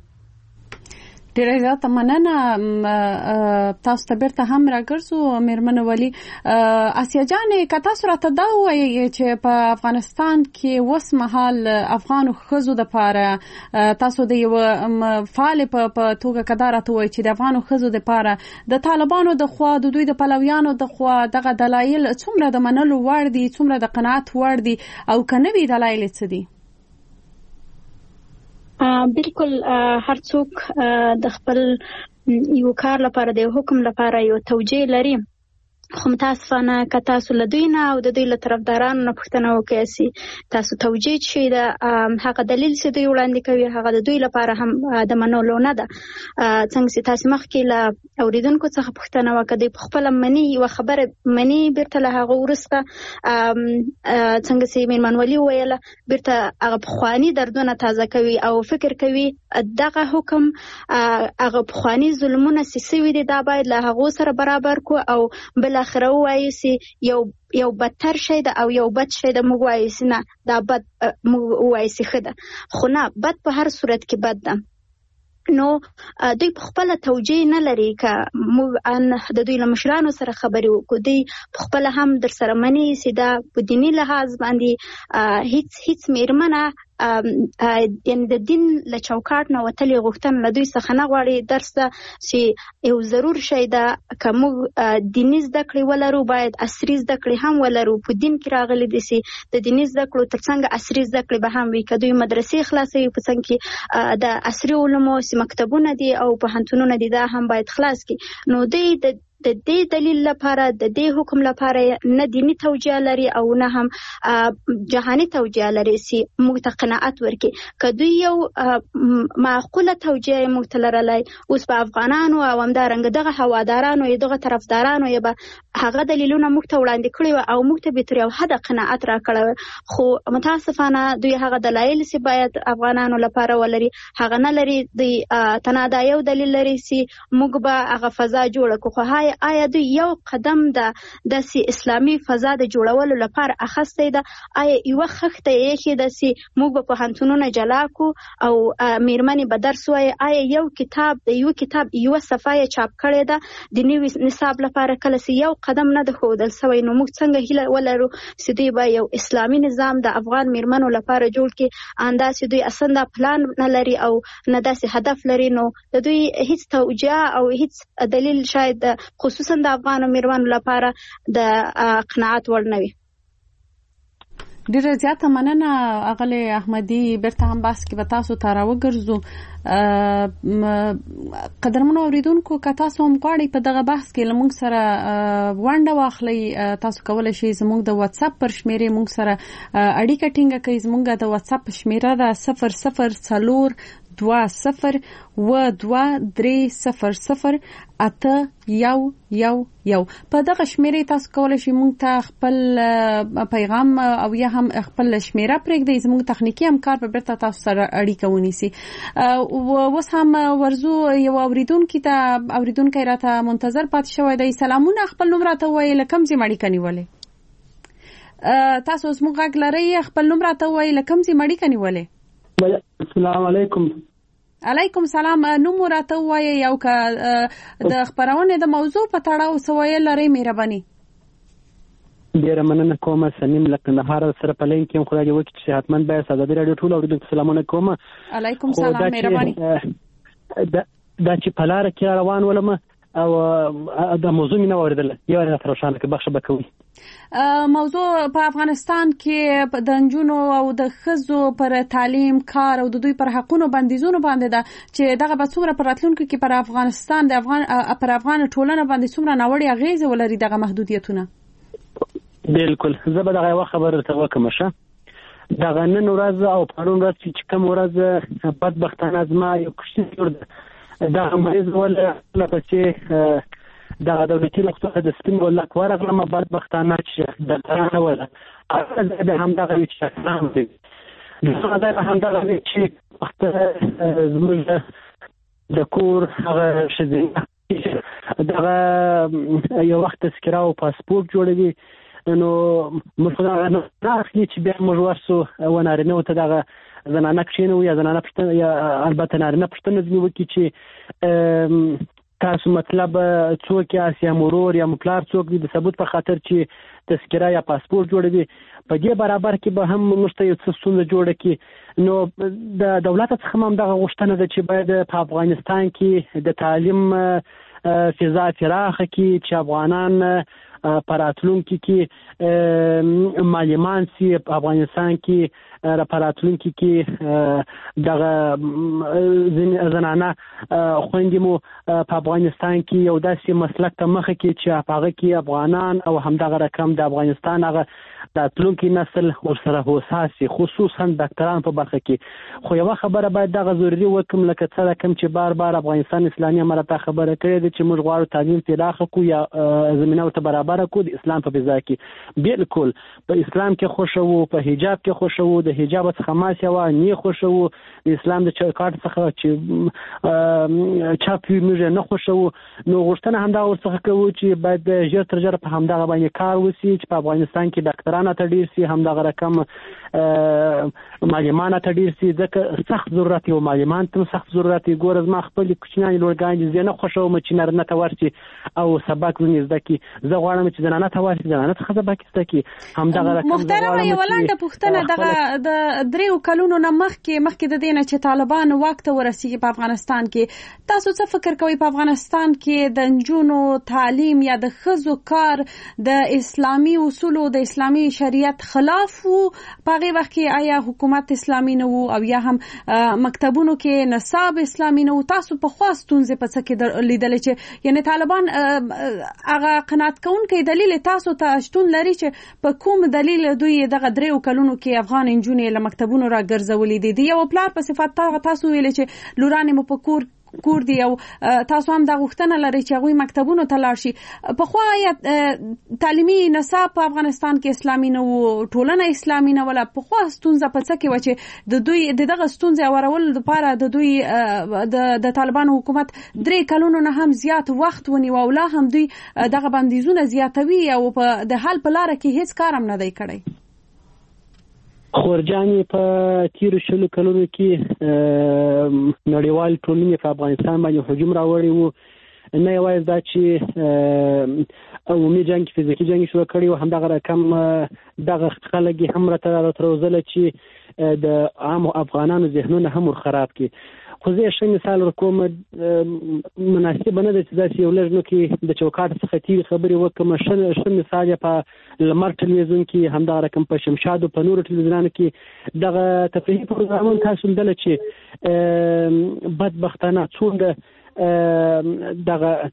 ډیره زیاته مننه. تاسو ته بیرته هم راګرځو میرمن ولی اسیا جان که تاسو راته دا وایي چې په افغانستان کې وس مهال افغان خزو د پاره تاسو د یو فعال په توګه کدارته وایي چې د افغان خزو د پاره د طالبانو د خوا د دوی د پلویانو د خوا دغه دلایل څومره د منلو وړ دي څومره د قناعت وړ دي او کنه وی دلایل څه دي؟ بالکل هر څوک د خپل یو کار لپاره د حکم لپاره یو توجیه لري. خو متاسفانه که تاسو له دوی نه او د دوی له طرفدارانو نه پوښتنه وکړئ چې تاسو توجیه شي د هغه دلیل چې دوی وړاندې کوي هغه د دوی لپاره هم د منلو نه ده. څنګه چې تاسو مخکې له اوریدونکو څخه پوښتنه وکړئ په خپل منی یو خبره منی بیرته له هغه ورسته څنګه چې میرمن ولی ویله بیرته هغه پخوانی دردونه تازه کوي او فکر کوي دغه حکم هغه پخوانی ظلمونه سوي دي دا باید له هغه سره برابر کو او بل اخره وایي چې یو یو بدتر شي ده او یو بد شي ده موږ وایي چې نه دا بد موږ وایي چې ښه ده خو نه بد په هر صورت کې بد ده. نو دوی په خپل توجیه نه لري که موږ ان د دوی له مشرانو سره خبرې وکړو دوی په خپل هم در سره مني چې دا په دیني لحاظ باندې هیڅ هیڅ میرمنه یعنی د دین له چوکاټ نه وتلې غوښتنه له دوی څخه نه غواړي درس چې یو ضرور شی ده که موږ دیني زده کړې ولرو باید عصري زده کړې هم ولرو. په دین کې راغلي دي چې د دیني زده کړو ترڅنګ عصري زده کړې به هم وي. که دوی مدرسې خلاصوي په څنګ کې د عصري علومو مکتبونه دي او پوهنتونونه دي دا هم باید خلاص کړي. نو دوی د د دې دلیل لپاره د دې حکم لپاره نه دینی توجیه لري او نه هم جهانی توجیه لري چې موږ ته قناعت ورکړي. که دوی یو معقوله توجیه موږ ته لرلای اوس په افغانانو او همدارنګه دغه هوادارانو یا دغه طرفدارانو یا به هغه دلیلونه موږ ته وړاندې کړي او موږ ته به تر یو حد قناعت راکړي. خو متاسفانه دوی هغه دلایل چې باید افغانانو لپاره ولري هغه نه لري. دوی تنادا یو دلیل لري چې موږ به هغه فضا جوړ کړو. خو آیا دوی یو قدم د داسې اسلامي فضا د جوړولو لپاره اخیستی ده؟ آیا یوه خښته یې ایښې ده چې موږ به پوهنتونونه جلا کړو او میرمنې به درس وایي؟ آیا یو کتاب د یو کتاب یوه صفحه یې چاپ کړې ده د نوي نصاب لپاره؟ کله چې یو قدم نه د ښودل سوی، نو موږ څنګه هیله ولرو چې دوی به یو اسلامي نظام د افغان میرمنو لپاره جوړ کړي، انداسې دوی اصلا پلان نه لري او نه داسې هدف لري، نو د دوی هیڅ توجیه او هیڅ دلیل شاید خصوصا د افغان میرمنو لپاره د قناعت وړ نه وي. ډیره زیاته مننه اغلی احمدي، بیرته هم بحث کې به تاسو ته راوګرځو. قدرمنو اوریدونکو که تاسو هم غواړئ په دغه بحث کې له موږ سره ونډه واخلئ، تاسو کولی شئ زموږ د واتساپ پر شمیرې موږ سره اړیکه ټینګه کړئ. زموږ د واتساپ شمیره ده صفر صفر څلور دوه صفر و دوه درې صفر صفر اته یو یو یو. په دغه شمیرې تاسو کولی شئ موږ ته خپل پیغام او یا هم خپل شمیره پرېږدئ، زموږ تخنیکي همکار به بیرته تاسو سره اړیکه ونیسي. اوس هم ورزو یو اوریدونکي ته اوریدونکی راته منتظر پاتې شوی دی. سلامونه، خپل نوم راته ووایئ، له کوم ځای اړیکه نیولې؟ تاسو اوس موږ غږ لرئ، خپل نوم راته ووایئ، له کوم ځای اړیکه نیولې؟ السلام علیکم. علیکم سلام. نوم راته ووایئ او که د خپرونې د موضوع په تړاو څه ویل لرئ مهرباني. ډیره مننه کوم. سنیم له کندهار سره په لین کې خدای دې وکړي چې حتما به ازادي راډیو ټول اوریدونکو سلامونه کوم. علیکم سلام، مهرباني. دا چې په لاره کې روان ولم او د موضوع مې نه اوریدله، یو راته روښانه کړه، بخښه به کوئ. موضوع په افغانستان کې د نجونو او د ښځو پر تعلیم، کار او د دوی پر حقونو بندیزونو باندې ده چې دغه به څومره په راتلونکو کې پر افغانستان د افغان پر افغان ټولنه باندې څومره ناوړې اغیزې ولري دغه محدودیتونه. بالکل، زه به دغه یوه خبره درته وکړم. ښه، دغه نن ورځ او پرون ورځ چې کوم ورځ بدبختانه زما یو کوچنی لور ده، دغه مریض ول پسې دغه دولتي روغتون د سپین ولک ورغلم، بدبختانه چې ډاکټرانه وله هغه د همدغه وي چې ډاکټران دي، دغه ځای به همدغه وي چې زموږ د کور هغه ښځینه دغه یو وخت تذکره او پاسپورټ جوړوي، نو موږ خو دغه نه اخلي چې بیا موږ ورسو و نارینه ته دغه زنانه کښېنوو یا زنانه پوښتنه یا البته نارینه پوښتنه ځینې وکړي چې تاسو مطلب څوک یاست، یا مرور یا مپلار څوک دی، د ثبوت په خاطر چې تذکره یا پاسپورټ جوړوي. په دې برابر کې به هم موږ ته یو څه ستونزه جوړه کړي. نو د دولت څخه هم دغه غوښتنه ده چې باید په افغانستان کې د تعلیم فضا پراخه کړي، چې افغانان په راتلونکي کې معلمان سي، په افغانستان کې په راتلونکي کې دغه زنانه خویندې مو په افغانستان کې یو داسې مسلک ته مخه کړي چې په هغه کې افغانان او همدغه رقم د افغانستان هغه راتلونکي نسل ورسره هوسا سي، خصوصا ډاکټران په برخه کې. خو یوه خبره باید دغه ضروري وکړم، لکه څه رقم چې بار بار افغانستان اسلامي امارت خبره کړې ده چې موږ غواړو تعلیم پراخه کړو یا زمینه ورته برابره کړو د اسلام په فضا کې. بالکل په اسلام کې خوښوو، په حجاب کې خوښوو، د حجاب څخه ما سیوا نه خوښوو، د اسلام د چوکاټ څخه چې چاپ وي موږ نه خوښوو. نو غوښتنه همدا ورڅخه کوو چې باید ژر تر ژره په همدغه باندې کار وشي چې په افغانستان کې ډاکټران ته ډیر سي، همدغه رقم معلمان ته ډیر سي، ځکه سخت ضرورت یو معلمان ته سخت ضرورت یې. ګوره زما خپل کوچنیان لورګان زه نه خوښوم چې نارینه ته ورسي او سبق ځینې زده کړي، زه غواړم چې زنانه ته ورسي زنانه ته سبق زده کړي. همدغه رقم محترمه یوه لنډه پوښتنه، دغه د دریو کلونو نه مخکې مخکې د دې نه چې طالبان واک ته ورسیږي په افغانستان کې، تاسو څه فکر کوئ په افغانستان کې د نجونو تعلیم یا د ښځو کار د اسلامي اصولو د اسلامي شریعت خلاف وو؟ په هغې وخت کې آیا حکومت اسلامي نه وو او یا هم مکتبونو کې نصاب اسلامي نه وو؟ تاسو په خوا ستونزې په څه کې لیدلې چې یعنی طالبان هغه قناعت کوونکی دلیل تاسو ته شتون لري چې په کوم دلیل دوی دغه دریو کلونو کې افغان نجونې له مکتبونو را ګرځولې دي؟ د یو پلار په صفت تاسو ویلې چې لورانې مو په کور کور دی او تاسو هم دا غوښتنه لرئ چې هغوی مکتبونو ته لاړ شي. پخوا یا تعلیمي نصاب په افغانستان کې اسلامي نه وو، ټولنه اسلامي نه وله، پخوا ستونزه په څه کې وه چې د دوی د دغه ستونزې هوارولو لپاره د دوی د طالبانو حکومت درې کلونو نه هم زیات وخت ونیو او لا هم دوی دغه بندیزونه زیاتوي او د حل په لاره کې هیڅ کار هم نه دی کړی. خورجانې په تیرو شلو کلونو کې نړیوال ټولنې په افغانستان باندې هجوم راوړی وو، نه یوازې دا چې عمومي جنگ فزیکي جنگ شروع کړی او همدغه رقم دغه خلک هم راته راوځل چې د عام افغانانو ذهنونه هم خراب کړي. خو زه ښه مثال ورکوم، مناسبه نه ده چې داسې یو لږ نو کې د چوکاټ څخه تېرې خبرې وکړم. ښه مثال یې په لمر ټلویزیون کې، همدغه رقم په شمشاد او په نورو ټلویزیونانو کې دغه تفریحي پروګرامونه تاسو لیدله چې بدبختانه څومره دغه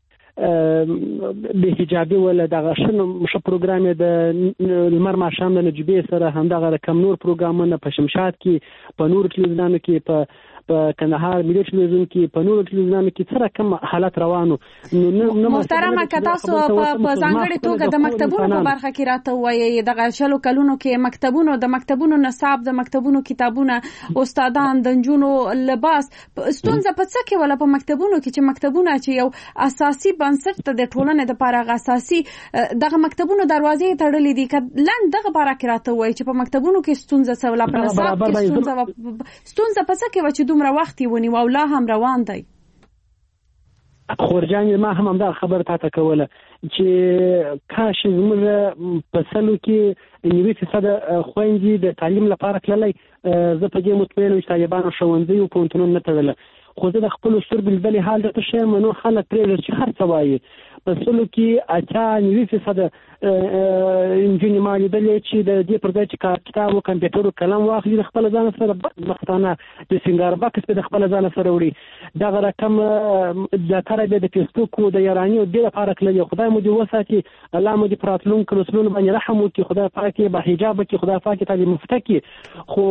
به حجابي ولا دغه شنو ش پروګرام د لمر ماښام د نجيبې سره همدغه رقم نور پروګرامونه په شمشاد کې، په نور ټلویزیونانو کې، په په کندهار ملي ټلویزیون کې، په نور ټلویزیونانو کې څه رقم حالت روانو. محترمه که تاسو په ځانګړې توګه د مکتبونو په برخه کې راته وایي، دغه شلو کلونو کې مکتبونو د مکتبونو نصاب، د مکتبونو کتابونه، استادان، د نجونو لباس، ستونزه په څه کې ولا په مکتبونو کې چې مکتبونه چې یو اساسي بنسټ ته د ټولنې لپاره اساسي دغه مکتبونو دروازې تړلې دي. که لاند دغه باره کې راته وایي چې په مکتبونو کې ستونزه څه ولا په نصاب کې ستونزه ستونزه په څه کې و چې دومره وخت یې ونیو او لا هم روان دی. خورجان ما هم همدغه خبره تاته کوله چې کاش زموږ په سلو کې نوي فیصده خویندې د تعلیم لپاره تللی. زه په دې مطمئن یم چې طالبانو ښوونځي او پوهنتونونه نه تړله، خو زه د خپلو سترګو لیدلې حال درته ښیم. نو خلک پرېږدي چې هر څه وایي. په سلو کې اتیا نوي فیصده نجونې ما لیدلې چې د دې پر ځای چې کتاب او کمپیوټر او قلم واخلي د خپل ځان سره بدبختانه د سینګار بکس په د خپل ځان سره وړي. دغه رقم د تر به د فیسبوک او د یاراني او د لپاره کړل. خدای مو دې وساتي، الله مو دې پراتلون کلسلون باندې رحم وکړي، خدای پاک یې به حجاب کې، خدای پاک تعالی مفتکی. خو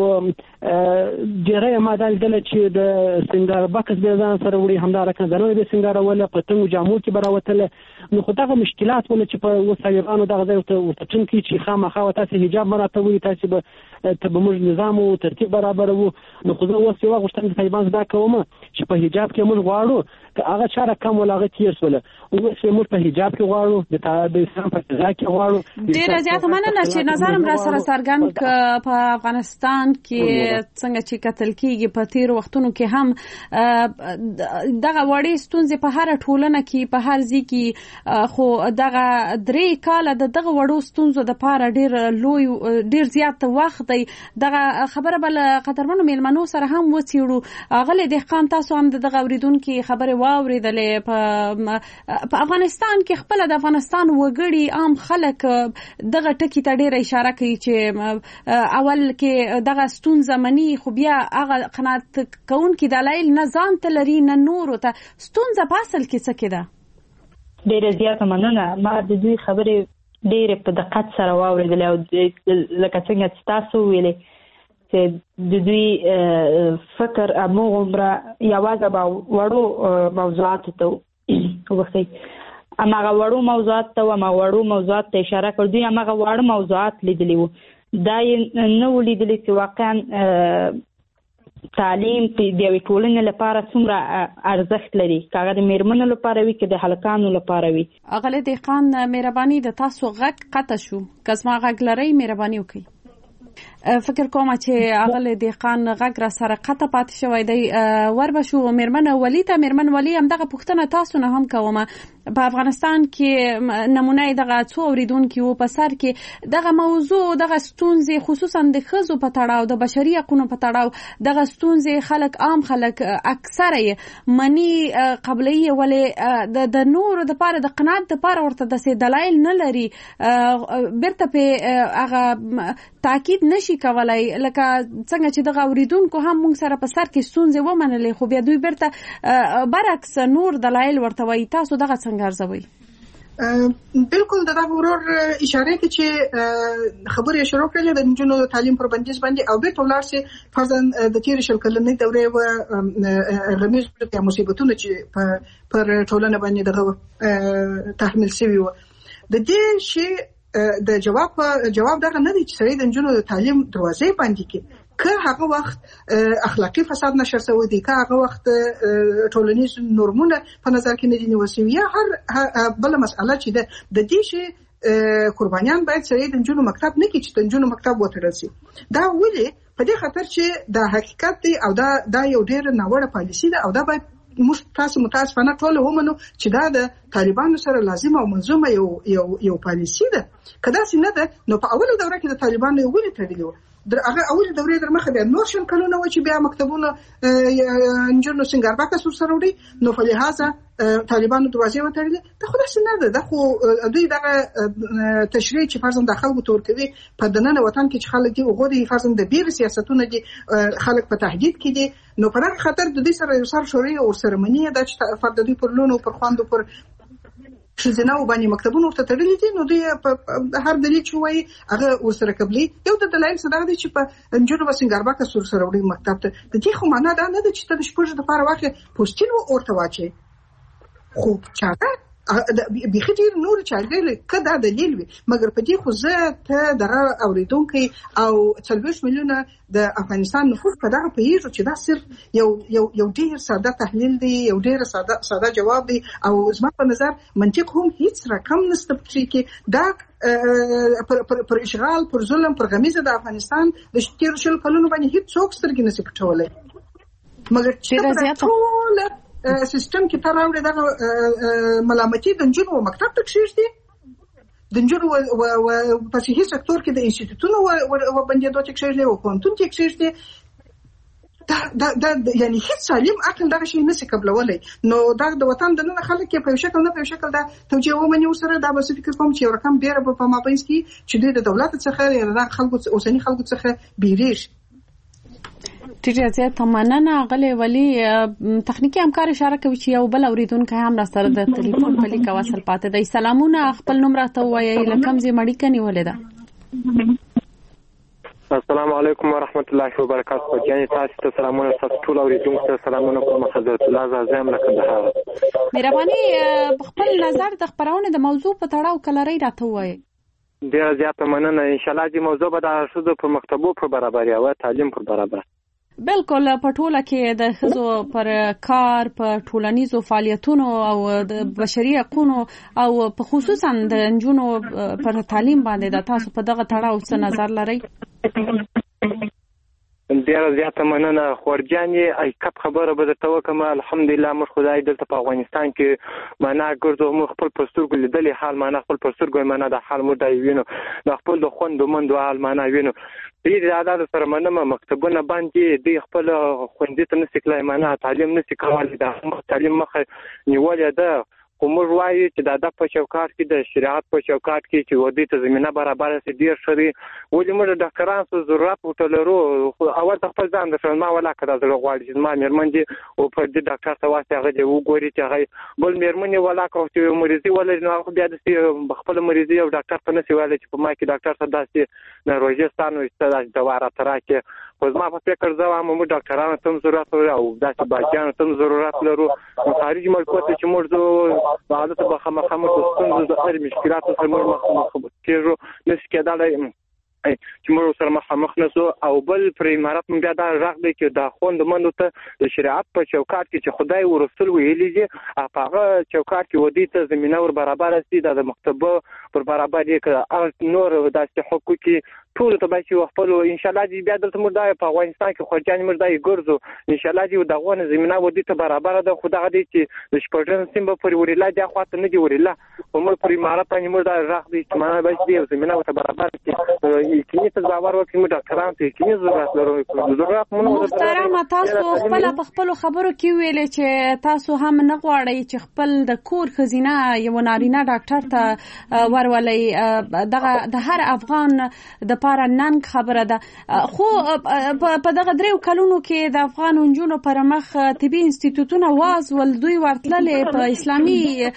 ډیره ما دل چې د سینګار بکس به ځان سره وړي، همدا رقم د نوې سینګار ولا پتنګ جامو کې براوتله. نو خو دغه مشکلات ول چې په وسایلانو دغه ځای ته ټینګ چې خامخا تاسو حجاب مراته وي، تاسو به ته به موږ نظام او ترتیب برابر وو. نو خو زه اوس یو غوښتنه طالبان زده کوم چې په حجاب کې موږ غواړو که هغه چاره کم ولا هغه تیر سول، او چې موږ په حجاب کې غواړو، د اسلام په فضا کې غواړو. ډیره زیاته مننه چې نظرم را سره څرګند ک په افغانستان کې څنګه چې قتل کیږي په تیر وختونو کې هم دغه وړې ستونزې په هر ټولنه کې په هر ځای کې، خو دغه درې کاله د دغه وړو ستونزو د پاره ډیر لوی ډیر زیات وخت دی. دغه خبره بل قطرمنو میلمنو سره هم وڅېړو. غلې دهقان تاسو هم دغه اوریدونکو خبره واوریدلې. په په افغانستان کې خپل د افغانستان وګړي عام خلک دغه ټکی ته ډیر اشاره کوي چې اول کې دغه ستونزه مني، خو بیا هغه قناعت کوونکي دلایل نه ځان ته لري نه نور ته. ستونزه په اصل کې څه کې ده؟ ډیره زیاته مننه. ما د دوی خبرې ډیره په دقت سره واوریدلې او لکه څنګه چې تاسو ویلې چې د دوی فکر امغومره یوازې به وړو موضوعاتو ته وخی، امغه وړو موضوعات ته امغه وړو موضوعات ته اشاره کړ. دوی امغه وړو موضوعات لیدلی وو، دا نه ولیدلی چې واقعا تعلیم د یوې ټولنې لپاره څومره ارزښت لري، کاغه د میرمنو لپاره وي که د هلکانو لپاره وي. اغله دهقان مهرباني د تاسو غږ قطع شو، که زما غږ لرئ مهرباني وکړئ. فکر کوم چې اغله دهقان غږ را سره قطع پاتې شوی دی. ور بشو میرمن ولی ته میرمن ولی هم دغه پوښتنه تاسو نه هم کوم. په افغانستان کې نمونه دغه څو اوریدونکو په سر کې دغه موضوع دغه ستونزې خصوصا د ښځو په تړاو د بشري حقوقو په تړاو دغه ستونزې خلک عام خلک اکثره منی قبلي ولې د نور د پاره د قناعت د پاره ورته د دلایل نه لري، برته په هغه تاکید نشي کولای. لکه څنګه چې دغه اوریدونکو هم موږ سره په سر کې ستونزې ومنلې، خو بیا دوی برته برعکس نور دلایل ورته وایي. تاسو دغه څنګه ارزوي؟ بالکل دغه ورور اشاره کوي چې خبرې شروع کړل د نجونو تعلیم پر بندیز باندې او به تولار سي فرضاً د تیر شل کلنې دورې و غمیز په مصیبتونو چې پر ټولنه باندې دغه تحمل شوی و. د دې شی د جواب جواب دغه نه دی چې سړی د نجونو د تعلیم دروازې باندې کې که هغه وخت اخلاقی فساد نشر شوی دی، که هغه وخت ټولنیز نورمونه په نظر کې نه دي نیول شوي، یا هر بل مسئله چې ده د دې شی قربانیان باید سړی د نجونو مکتب نه کړي چې د نجونو مکتب وتړل شي. دا ولې په دې خاطر چې دا حقیقت دی او دا دا یو ډېر ناوړه پالیسي ده او دا باید موږ تاسو متاسفانه ټول ومنو چې دا د طالبانو سره لازم او ملزومه یو یو یو پالیسی ده. کدا څنګه ده نو په اوله دوره کې د طالبانو یو ولې تړلی و در هغه اول دوره در مخه بیا نور شل کلونه و چې بیا مکتبونه انجنونو سنگارباکه سور سره وړي نو په لحاظه طالبانو دروازې وتړلې. دا خو داسې نه ده. دا خو دوی دغه تشریع چې فرضاً د خلکو تور کوي په دننه وطن کې چې خلک دي وګوري فرضاً د بیر سیاستونه دي خلک په تهدید کې دي نو په هغه خاطر د دې سره یو سر شوري او سرمنی ده چې فرد دوی پر لونو پر خواندو پر شزنه وبانی مکتبونو ته تړلې دي نو دوی هر دلیل چې وایي هغه ورسره قبلي. یو د دلایل صدا دي چې په انجونو وسنګارباکه سور سره وړي مکتب ته د دې خو معنا دا نه ده چې ته د شپږ د پاره واخې پوسټین ورته واچي خو چاته بيخي ډیر نور چارګل کدا دلیل وي مګر په دې خو زه ته دغه اوریدونکو او څلوېښت میلیونه د افغانستان نفوس په دغه پیژو چې دا صرف یو یو یو ډیر ساده تحلیل دی یو ډیر ساده ساده جواب دی او زما په نظر منطق هم هیڅ رقم نشته چې دا پر پر پر اشغال پر ظلم پر غمیزه د افغانستان د تیر شل کلونو باندې هیڅ څوک سترګې نشي پټولای مګر چې ټول سیستم کې تر راوړي دغه ملامتي د جنو مکتب ته کېږي د جنو او په صحي سکتور کې د انسټیټوټونو و باندې دوه کېږي او پونتون کې کېږي دا دا یعنی هیڅ سالم عقل دغه شی نشي قبلولای نو دا د وطن د نن خلک په شکل نه په شکل دا توجیه ومني وسره دا به فکر کوم چې رقم ډیر په مابینس کې چې د دولت څخه یا د خلکو اوسنی خلکو څخه بیریش ټیټه زیات مننه غلې ولی تخنیکی همکار اشاره کوي چې یو بل اوریدونکو هم را سره د ټلیفون په لیک وصل پاتې دی. سلامونه خپل نوم راته وایي لکم زی مړی کني ولدا. السلام علیکم ورحمت الله وبرکاته. جان تاسو ته سلامونه تاسو ټول اوریدونکو ته سلامونه کوم حضرت الله اعظم لکه ده مهرباني خپل نظر د خبرونه د موضوع په تړاو کلري راته وایي. ډیر زیات مننه. ان شاء الله دې موضوع به د شذو په مکتبو پر برابرۍ او تعلیم پر برابر بالکل په ټوله کې د ښځو پر کار په ټولنیزو فعالیتونو او د بشري حقوقو او په خصوصا د نجونو پر تعلیم باندې د تاسو په دغه تړاو څه نظر لرئ؟ ډیر زیات مننه خورجانې ای کپ خبره به درته وکم. الحمدلله موږ خدای دلته په افغانستان کې معنا ګرځو موږ خپل پسترګو لیدلې حال معنا خپل پسترګو معنا د حال مو دی وینو د خپل د خوندو مندو حال معنا وینو دې زیاده سره مننه مکتبونه باندې د خپل خوندې ته نسې کلای معنا تعلیم نسې کولای دا تعلیم مخه نیولې ده خو موږ وایو چې دا د په چوکاټ کې د شریعت په چوکاټ کې چې ودی ته زمينه برابر سي ډیر شري ولې موږ د ډاکټرانو سره ضرورت وټلرو اول د خپل ځان د ما ولا کړه د غواړي چې ما مېرمن دي او په دې ډاکټر ته واسطه هغه دی وګوري چې هغه بل مېرمن ولا کوي چې مریضي ولې نو بیا د خپل مریضي او ډاکټر ته نسی وایي چې په ما کې ډاکټر ته داسې نه روجستانو استاد دواره تراکه خو ما په فکر ځوام موږ ډاکټرانو ته ضرورت لرو او داسې باجانو ته ضرورت لرو خارج ملکو ته چې موږ حالت به خامخا مستند د هر مشکلاتو سره مخ کېږو نس کېدلای چې موږ سره مخامخ نسو او بل پر امارات مونږ دا راغ دی چې دا خوند مندو ته د شریعت په چوکاټ کې چې خدای ورسول ویلي دي هغه چوکاټ کې ودی ته زمينه ور برابر سي د مکتبه پر برابر دي که نور داسې حقوقي ټول ته به چې خپل ان شاء الله دې بیا دلته موږ دا په افغانستان کې خورجان موږ دا ګرځو ان شاء الله دې دغه زمينه ودی ته برابر ده خدای دې چې د شپږم سیم په وریلا دا خاطر نه دی وریلا موږ پر امارات باندې موږ دا راغ دي چې ما به دې زمينه ته برابر کې کینی ته باور وکړي موږ ډاکټران ته کینی ضرورت لرو ضرورت مونږ محترم تاسو خپل په خپل خبرو کې ویلې چې تاسو هم نه غواړئ چې خپل د کور خزینه یو نارینه ډاکټر ته ورولې دغه د هر افغان د پاره نن خبره ده خو په دغه دریو کلونو کې د افغان نجونو پر مخ طبي انسټیټوټونه واز ول دوی ورتللې په اسلامي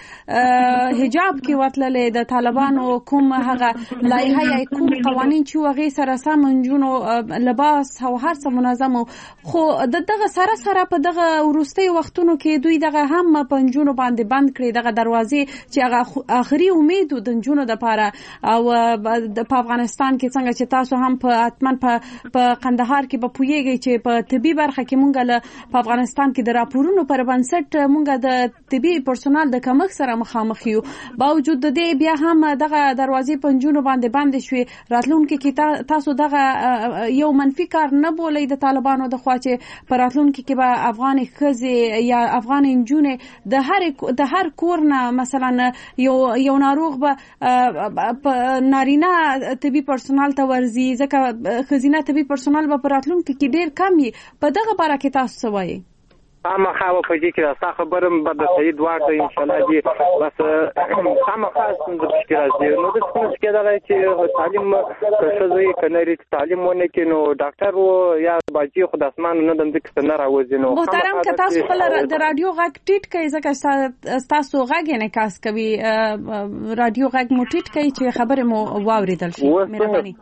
حجاب کې ورتللې د طالبانو کوم هغه لایحه کوم قوانين چې وغه سره سم نجونو لباس او هر څه منظم خو دغه سره سره په دغه ورستي وختونو کې دوی دغه هم په نجونو باندې بند کړي دغه دروازې چې هغه اخري امید د نجونو د پاره او په افغانستان کې څنګه چې تاسو هم په اتمن په قندهار کې په پویږي چې په طبي برخه کې مونږ له په افغانستان کې د راپورونو پر بنسټ مونږ د طبي پرسونل د کمښت سره مخامخ یو. باوجود د دې بیا هم دغه دروازې پنجونو باندې باندې شوې. راتلونکي کې تاسو دغه یو منفي کار نه بولئ د طالبانو د خوا چې په راتلونکي کې به افغان ښځې یا افغان نجونې د هر د هر کور نه مثلا یو یو ناروغ به نارینه طبي پرسونل ته ورځي ځکه ښځینه طبي پرسونل به په راتلونکي کې ډېر کم وي. په دغه باره کې تاسو څه وایئ؟ خامخا په دې کې راسته خبرم به د سید وارد ان شاء الله دي بس خامخا څنګه تشکیل راځي. نو د څه کېدای چې تعلیم کښوي کناري تعلیم ونه کې نو ډاکټر و یا باجی خو د اسمان نه د دې نه راوځي. نو محترم که تاسو خپل د رادیو غږ ټیټ کوي ځکه تاسو غږ نه کاس کوي رادیو غږ مو ټیټ کوي چې خبره مو واوریدل شي. مهرباني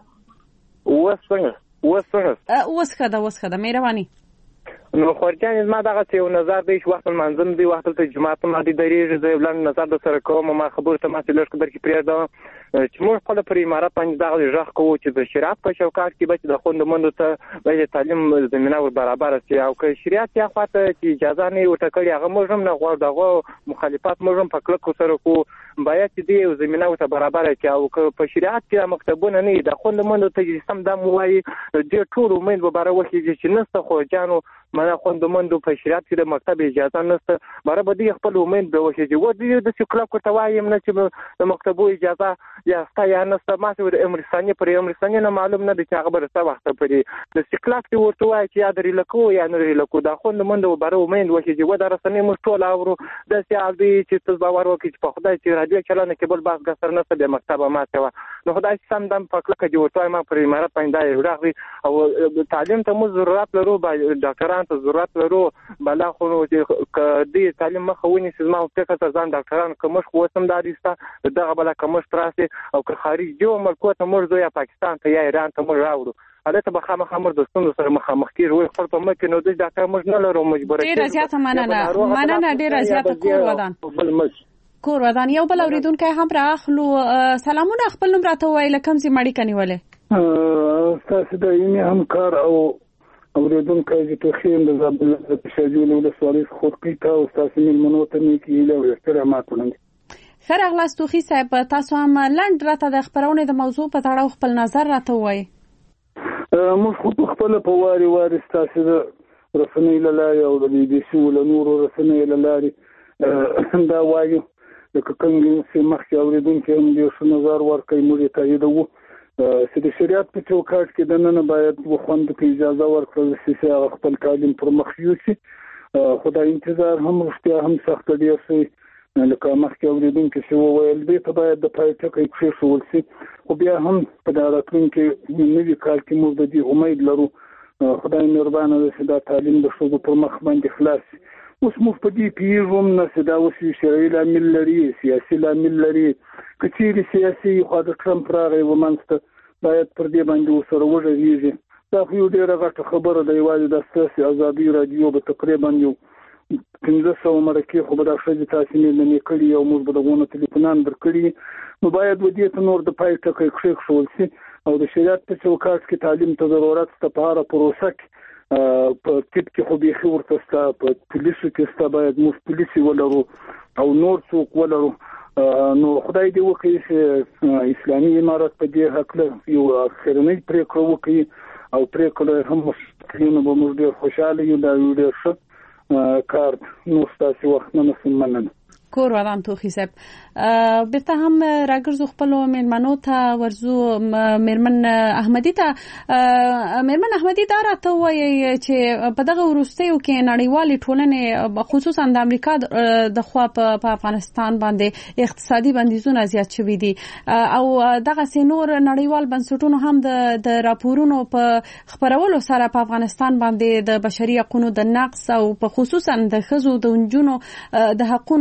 وسه وسه وسخه وسخه مهرباني. نو خورجان زما دغه یو نظر دی چې وخت منظم دی وخت ته جماعت ما دي درېږي زه بلند نظر د سره کوم ما خبره ته ما چې لږ قدر کې پریږدم چې موږ خپل پر امارات باندې دغه ژغ کوو چې د شریعت په چوکاټ کې به د خوند مند ته د تعلیم زمينه ور برابر شي او که شریعت یا خاطر چې اجازه نه ورکړي هغه موږ هم نه غواړو دغه مخالفت موږ هم په کلکو سره کو باید چې دی زمينه ور برابر شي او که په شریعت کې مکتبونه نه د خوند مند ته سم د موای د ټول امید به برابر وشي چې نسته خو جانو مله خوند مند په شریعت کې د مکتب اجازه نسته برابر دی خپل امید به وشي چې و دې د څکلا کو توایم نه چې د مکتبو اجازه یا ستا یا نسته ما چې د امریکاني پر امریکاني نه معلوم نه دي چې هغه برسته وخت پرې د څکلا کې ورته وای چې یا درې لکو یا نه لري لکو دا خوند مند برابر امید وشي چې و د رسنۍ مو ټول اورو د سیالي چې تاسو باور وکړئ چې په خدای چې رادیو چلانه کې بل باغ ګسر نه د مکتب ما ته نو خدای سم دم په کله کې ورته ما پر امارات باندې راغلی او تعلیم ته مو ضرورت لرو ډاکټرانو ته ضرورت لرو بلا خو چې کدي تعلیم مخونی سیمه او ټکه ته ځان ډاکټرانو کومش خو سم دادیسته دغه بلا کومش تراسي او که خارج جو ملکو ته مرزو یا پاکستان ته یا ایران ته مر راوړو البته به خامخا مر د ستونزو سره مخامخ کیږي خپل په مکه نو د ډاکټر موږ نه لرو مجبور ډیر زیاته مننه مننه ډیر زیاته کور ودان کور ودان یو بل اوریدونکو هم راخلو سلامونه خپل نوم راته وای لکم سي مړی کنيوله تاسو د یې همکار او اوریدونکو چې خیم د زابل د شجول له سوالي خودکې ته او تاسو مل منوته نه کیله او احترامات ولرم. خیر اغلاس توخی صاحب تاسو هم لند راته د خبرونه د موضوع په اړه خپل نظر راته وای. موږ خو خپل په واري واري تاسو د رسنۍ لاره او د بي بي سي ول نور رسنۍ لاره دا وایي د کومګي سیمه اوریدونکو هم د شنو نظر ورکړي موږ ته یو چې د شریعت په چوکاټ کې د نن باید وخوند کې اجازه ورکړل شي چې خپل تعلیم پر مخ یوسي. خدای انتظار هم رښتیا هم سخت دی چې لکه مخکې اوریدونکو چې وویل دی ته باید د پای ټکی کې شول شي خو بیا هم په دا راتلونکي نوي کال کې موږ د دې امید لرو خدای مهربانه دی چې دا تعلیم د ښځو پر مخ باندې خلاص شي. اوس موږ په دې پیژوم نه چې دا اوس شرعي لامل لري سیاسي لامل لري کچېرې سیاسي خو د ټرمپ راغی ومنځته باید پر دې باندې وسره وږغېږي. دا خو یو ډېره غټه خبره ده یوازې د ستاسې ازادي راډیو به تقریبا یو پنځه سوه مرکې خو به دا ښځې تاسې مېلمنې کړي او موږ به دغونه تلیفونان درکړي نو باید و دې ته نور د پای ټکی کښېښول شي او د شریعت په چوکاټ کې تعلیم ته ضرورت شته په هره پروسه کې په طب کې خو بیخي ورته شته په پولیسو کې شته باید موږ پولیسي ولرو او نور څوک ولرو. نو خدای دې وکړي چې اسلامي امارت په دې هکله یو اخرنۍ پرېکړه وکړي او پرېکړه هم مستقیمه به موږ ډېر خوشحاله یو دا یو ډېر ښه کار نو ستاسې وخت نه نسم مننه. کور ودان توخی صاحب بیرته هم راګرځو خپل مېرمنو ته ورزو مېرمن احمدي ته مېرمن احمدي دا راته وایي چې په دغه وروستیو کې نړیوالې ټولنې خصوصا د امریکا د خوا په افغانستان باندې اقتصادي بندیزونه زیات شوي دي او دغه سينور نړیوال بنسټونو هم د د راپورونو په خبرولو سره په افغانستان باندې د بشري حقوقو د نقص او په خصوصا د ښځو د نجونو د حقوقو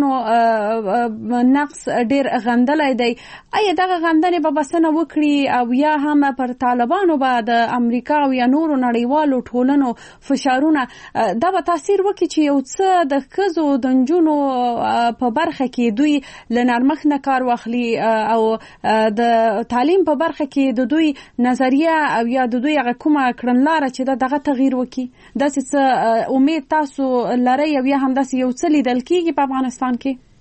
نقص ډیر غندلای دی. آیا دغه غندنې به بسنه وکړي او یا هم پر طالبانو به د امریکا او یا نورو نړیوالو ټولنو فشارونه دا به تاثیر وکړي چې یو څه د ښځو د نجونو په برخه کې دوی له نرمښت نه کار واخلي او د تعلیم په برخه کې د دوی نظریه او یا د دوی هغه کومه کړنلاره چې دا دغه تغییر وکړي؟ داسې څه امید تاسو لرئ او یا هم داسې یو څه لیدل کېږي په افغانستان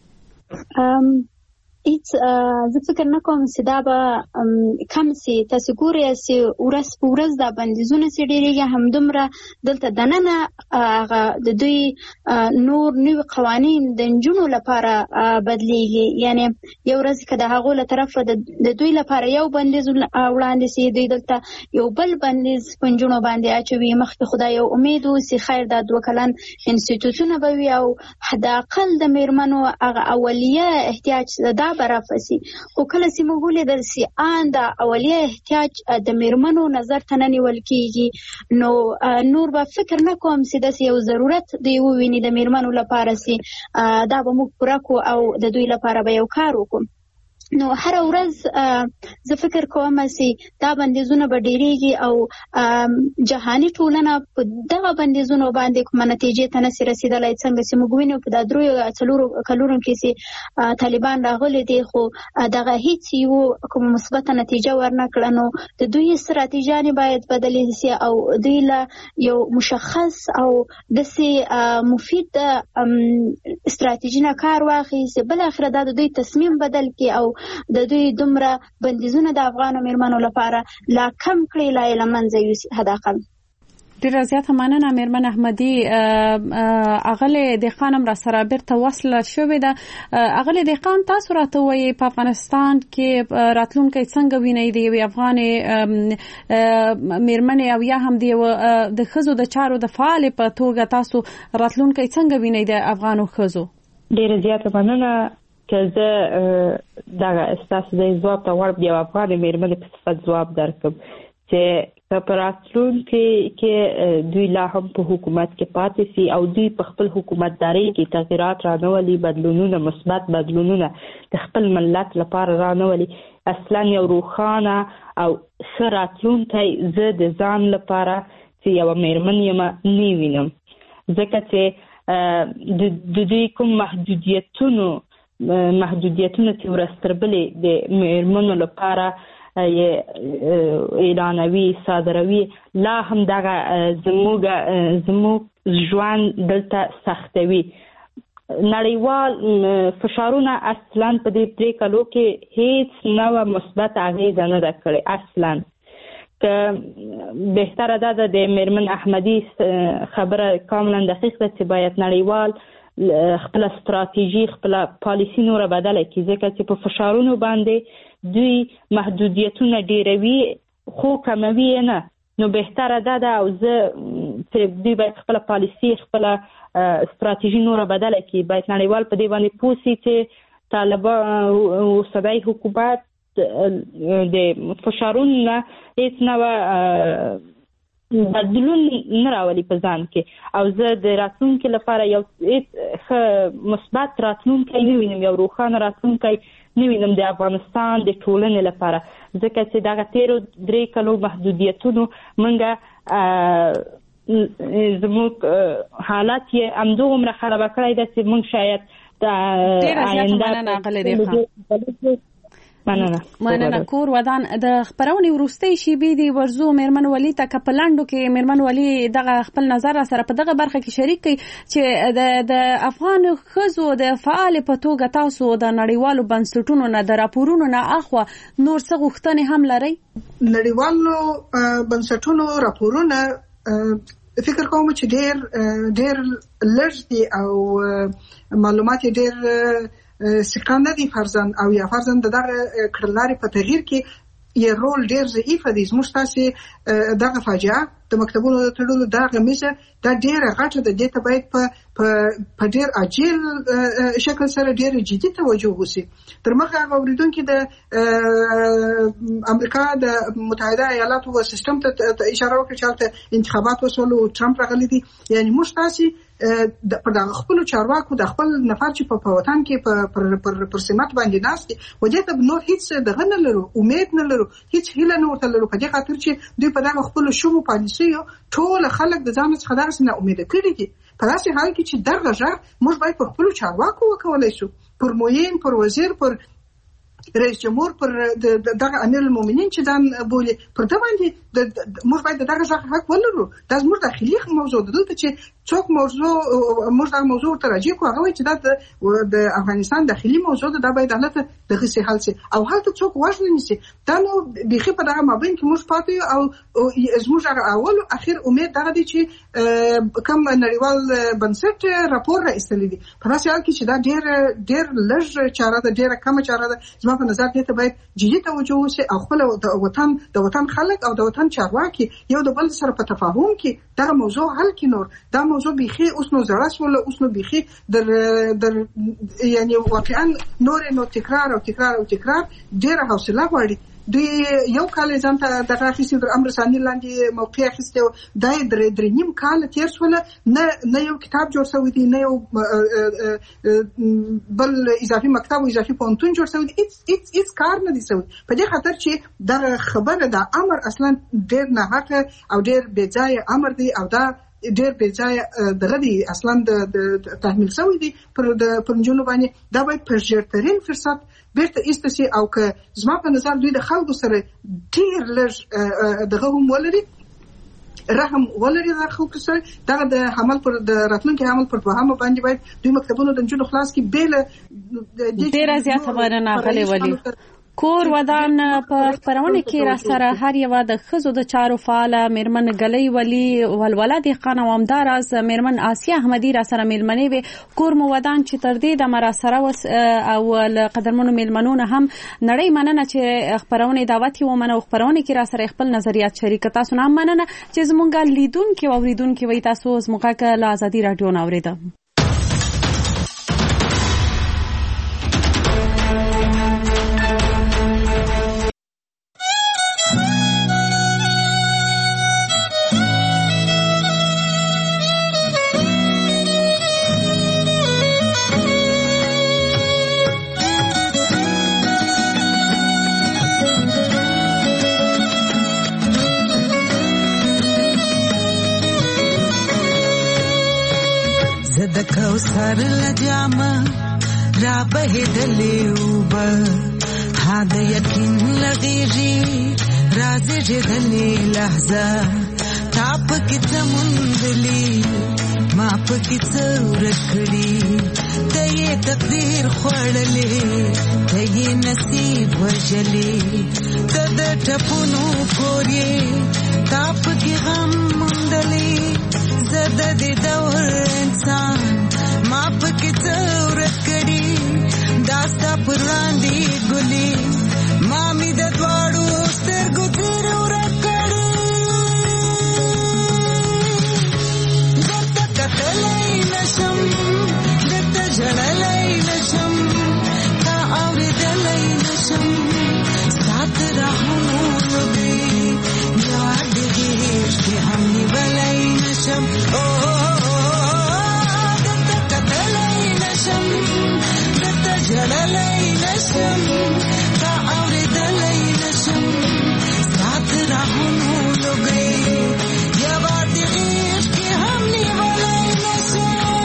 کې؟ هیڅ زه فکر نه کوم چې دا به کم سي. تاسو ګورئ چې ورځ په ورځ دا بندیزونه چې ډېرېږي همدومره دلته دننه هغه د دوی نور نوي قوانین د نجونو لپاره بدلیږي. یعنی یو ورځ که د هغو له طرفه د دوی لپاره یو بندیز وړاندې سي، دوی دلته یو بل بندیز په نجونو باندې اچوي. مخکې خدای یو امید و چې خیر دا دوه کلن انسټیټوټونه به وي او حداقل د میرمنو هغه اولیه احتیاج دا برافسي. خو کله چې موږ ولیدل چې ان دا اولیه احتیاج د میرمنو نظر ته نه نیول کېږي، نو نور به فکر نه کوم چې داسې یو ضرورت دی وویني د میرمنو لپاره چې دا به موږ پوره کړو او د دوی لپاره به یو کار وکړو. نو هر ورځ زه فکر کوم چې دا بندیزونه به ډېرېږي او جهاني ټولنه په دغه بندیزونو باندې کومه نتیجې ته نسي رسېدلی. څنګه چې موږ وینو په دا دریو څلورو کلونو کې چې طالبان راغلي دي خو دغه هیڅ یو کومه مثبته نتیجه ورنه کړه. نو د دوی استراتیژیانې باید بدلې شي او دوی له یو مشخص او داسې مفید استراتیژي نه کار واخلي چې بالاخره دا د دوی تصمیم بدل کړي او د دوی دومره بندیزونه د افغانو میرمنو لپاره لا کم کړي، لا یې له منځه یوسي. حداقل ډیره زیاته مننه میرمن احمدي. اغلې دهقان هم را سره بیرته وصل شوې ده. اغلې دهقان تاسو راته وایي په افغانستان کې راتلونکی څنګه وینئ د یوې افغانې میرمنې او یا هم د د ښځو د چارو د فعالې په توګه تاسو راتلونکی څنګه وینئ د افغانو ښځو؟ ډیره زیاته مننه که زه دغه ستاسو د ځواب ته غواړم د یو افغانې میرمنې په صفت ځواب درکړم چې که په راتلونکي کې دوی لا هم په حکومت کې پاتې سي او دوی په خپل حکومتدارۍ کې تغیرات رانولي، بدلونونه مثبت بدلونونه د خپل ملت لپاره رانولي، اصلا یو روښانه او ښه راتلونکی زه د ځان لپاره چې یوه میرمن یم نه وینم. ځکه چې د دوی کوم محدودیتونو محدودیتونه چې ورستربلې د میرمنو لپاره اعلانوي صادروي لا هم دغه زموږ زموږ ژوند دلته سختوي. نړیوال فشارونه اصلا په دې درې کلو کې هیڅ نوع مثبت اغیزه نه ده کړې. اصلا که بهتره ده د میرمن احمدي خبره کاملا دقیق ده چې باید نړیوال خپل استراتیژي خپل پالیسی نور بدله کړي، ځکه چې په فشارونو باندې دوی محدودیتونه ډیروي خو کموي نه. نو بهتره ده ده او زه چې دوی باید خپل پالیسی خپل استراتیژي نور بدله کړي. باید نړیوال په دې باندې پوه شي چې طالبان اوسنی حکومت د فشارونو نه هیڅ نوع بدلون نه راولي په ځان کې او زه د راتلونکي لپاره یو ښه مثبت راتلونکی نه وینم، یو روښانه راتلونکی نه وینم د افغانستان د ټولنې لپاره. ځکه چې دغه تیرو درې کلو محدودیتونو موږ زموږ حالت یې همدومره خرابه کړی ده چې موږ شاید د آینده مننه مننه کور ودان د خبرونې وروستۍ شیبې دی ورزو میرمن ولی ته کپلانډو کې میرمن ولی دغه خپل نظر سره په دغه برخه کې شریک کړي چې د د افغان ښځو د فعال په توګه تاسو د نړیوالو بنسټونو نه د راپورونو نه اخوا نور څه غوښتنې هم لرئ؟ نړیوالو بنسټونو راپورونه فکر کوم چې ډېر ډېر لږ دي او معلومات ډېر سکان نه دي فرزن او یا فرزن د دغه کړنلارې په تغییر کې یې رول ډېر ضعیف دی. زموږ تاسې دغه فاجعه د مکتبونو د تړلو دغه میزه دا ډېره غټه ده. دې ته باید په ډېر عاجل شکل سره ډېر جدي توجه وشي. تر مخه هغه اورېدونکي د امریکا د متحده ایالاتو سیستم ته اشاره وکړه چې هلته انتخابات وشول او ټرمپ راغلی دی. یعنې موږ تاسې په دغه خپل چارواکو د خپل نفر چې په وطن کې په پر پر سمات باندې ناس دي وجه ته نور هیڅ دغه نه لرو امید نه لرو هیڅ هیله نه ورته لرو په دې خاطر چې دوی په دغه خپل شومو پالیسیو ټول خلک د ځان څخه دغه نه امید کړي دي په داسې حال کې چې دغه ځای موږ باید په خپل چارواکو وکولای شو پر موین پر وزیر پر رئیس جمهور پر دغه امیر المؤمنین چې ځان بولي پر دا باندې موږ باید دغه ځای حق ولرو دا زموږ داخلي موضوع ده چې څوک موضوع موږ دا موضوع ته راځي خو هغه چې دا د افغانستان داخلي موضوع ده دا باید حالت دغه سي حل سي او هلته څوک وژل نشي دا نو بيخي په دغه مابین کې موږ پاتې او زموږ هغه اول او اخر امید دغه دي چې کوم نړیوال بنسټ راپور راځي دي په داسې حال کې چې دا ډېر ډېر لږ چاره ده ډېر کم چاره ده زما په نظر دې ته باید جدي توجه وشي او خپل د وطن د وطن خلک او د وطن چارواکي یو د بل سره په تفاهم کې دا موضوع حل کې نور دا موضوع بيخي اوس نو زړه شول اوس نو بيخي در در یعنی واقعا نور نو تکرار او تکرار او تکرار ډېر حوصله غواړي دوی یو کال ځان ته دغه اخیستي د امر ثاني لاندې موقع اخیستي دا درې درې نیم کال تیر شول نه نه یو کتاب جوړ شوی دی نه یو بل اضافي مکتب او اضافي پونتون جوړ شوی دی هیڅ هیڅ هیڅ کار نه دی شوی په دې خاطر چې دا خبره د امر اصلا ډېر نه حق او ډېر بې ځای امر دی او دا ډېر بې ځای دغه دی اصلا د تحمیل شوی دی پر د پنځونو باندې دا باید په ژرترین فرصت بیرته ایستسي او که زما په نظر دوی د خلکو سره ډېر لږ دغه هم ولري رحم ولري د خلکو سره دغه د حمل پر د راتلونکي حمل پر دوهمه باندې باید دوی مکتبونو د نجونو خلاص کې بیل ډېره زیاته مننه غلې ولي کور ودان په خبرونه کې را سره هر یو د خزو د چارو فعال میرمن غلې ولي ولوله د خانه وامدار از میرمن آسیا احمدی را سره میلمنې وي کور مو ودان چې تر دې د مرا سره او قدرمنو میلمنونه هم نړۍ مننه چې خبرونه دعوت و منو خبرونه کې را سره خپل نظریات شریک تاسو نه مننه چې زمونږ لیدونکو او اوریدونکو وي تاسو زموږه له ازادي رادیو نه اوریدل د کوثر لجامه را بهدلې وبا ها د یقین لغېږي راز جدلې لحظه تاپ کې زموندلې ما پکې څور کړی ته یې تقدیر خوړلې ته یې نصیب وجلې ته د ټپونو کورې تاپ کې غم مندلې زده د دور انسان ما پکې څور کړی داستا پر وړاندې ګلې ما مې د دواړو سترګو تیر ورکړی دته کتلای نشم دته ژړلای نشم تا اورېدلای نشم سات راهونو لوبې یاد دې چې هم نیولای نشم او جلالای نشم تا اوریدلای نشم سات راهونو لګي یا وادي عشق هم نیولای نشم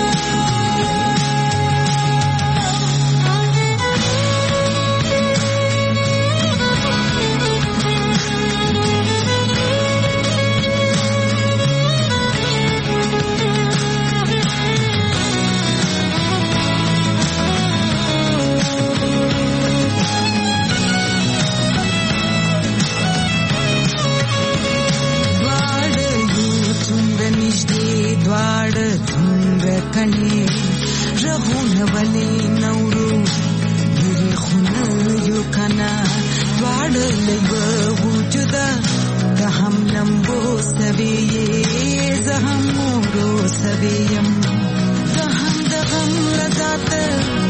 کني رغون ولي نورو دې خونه یو کنا واړ لګ وجودا د هم لمبو سوي زه هم مورو سوي يم د هم د غم لذات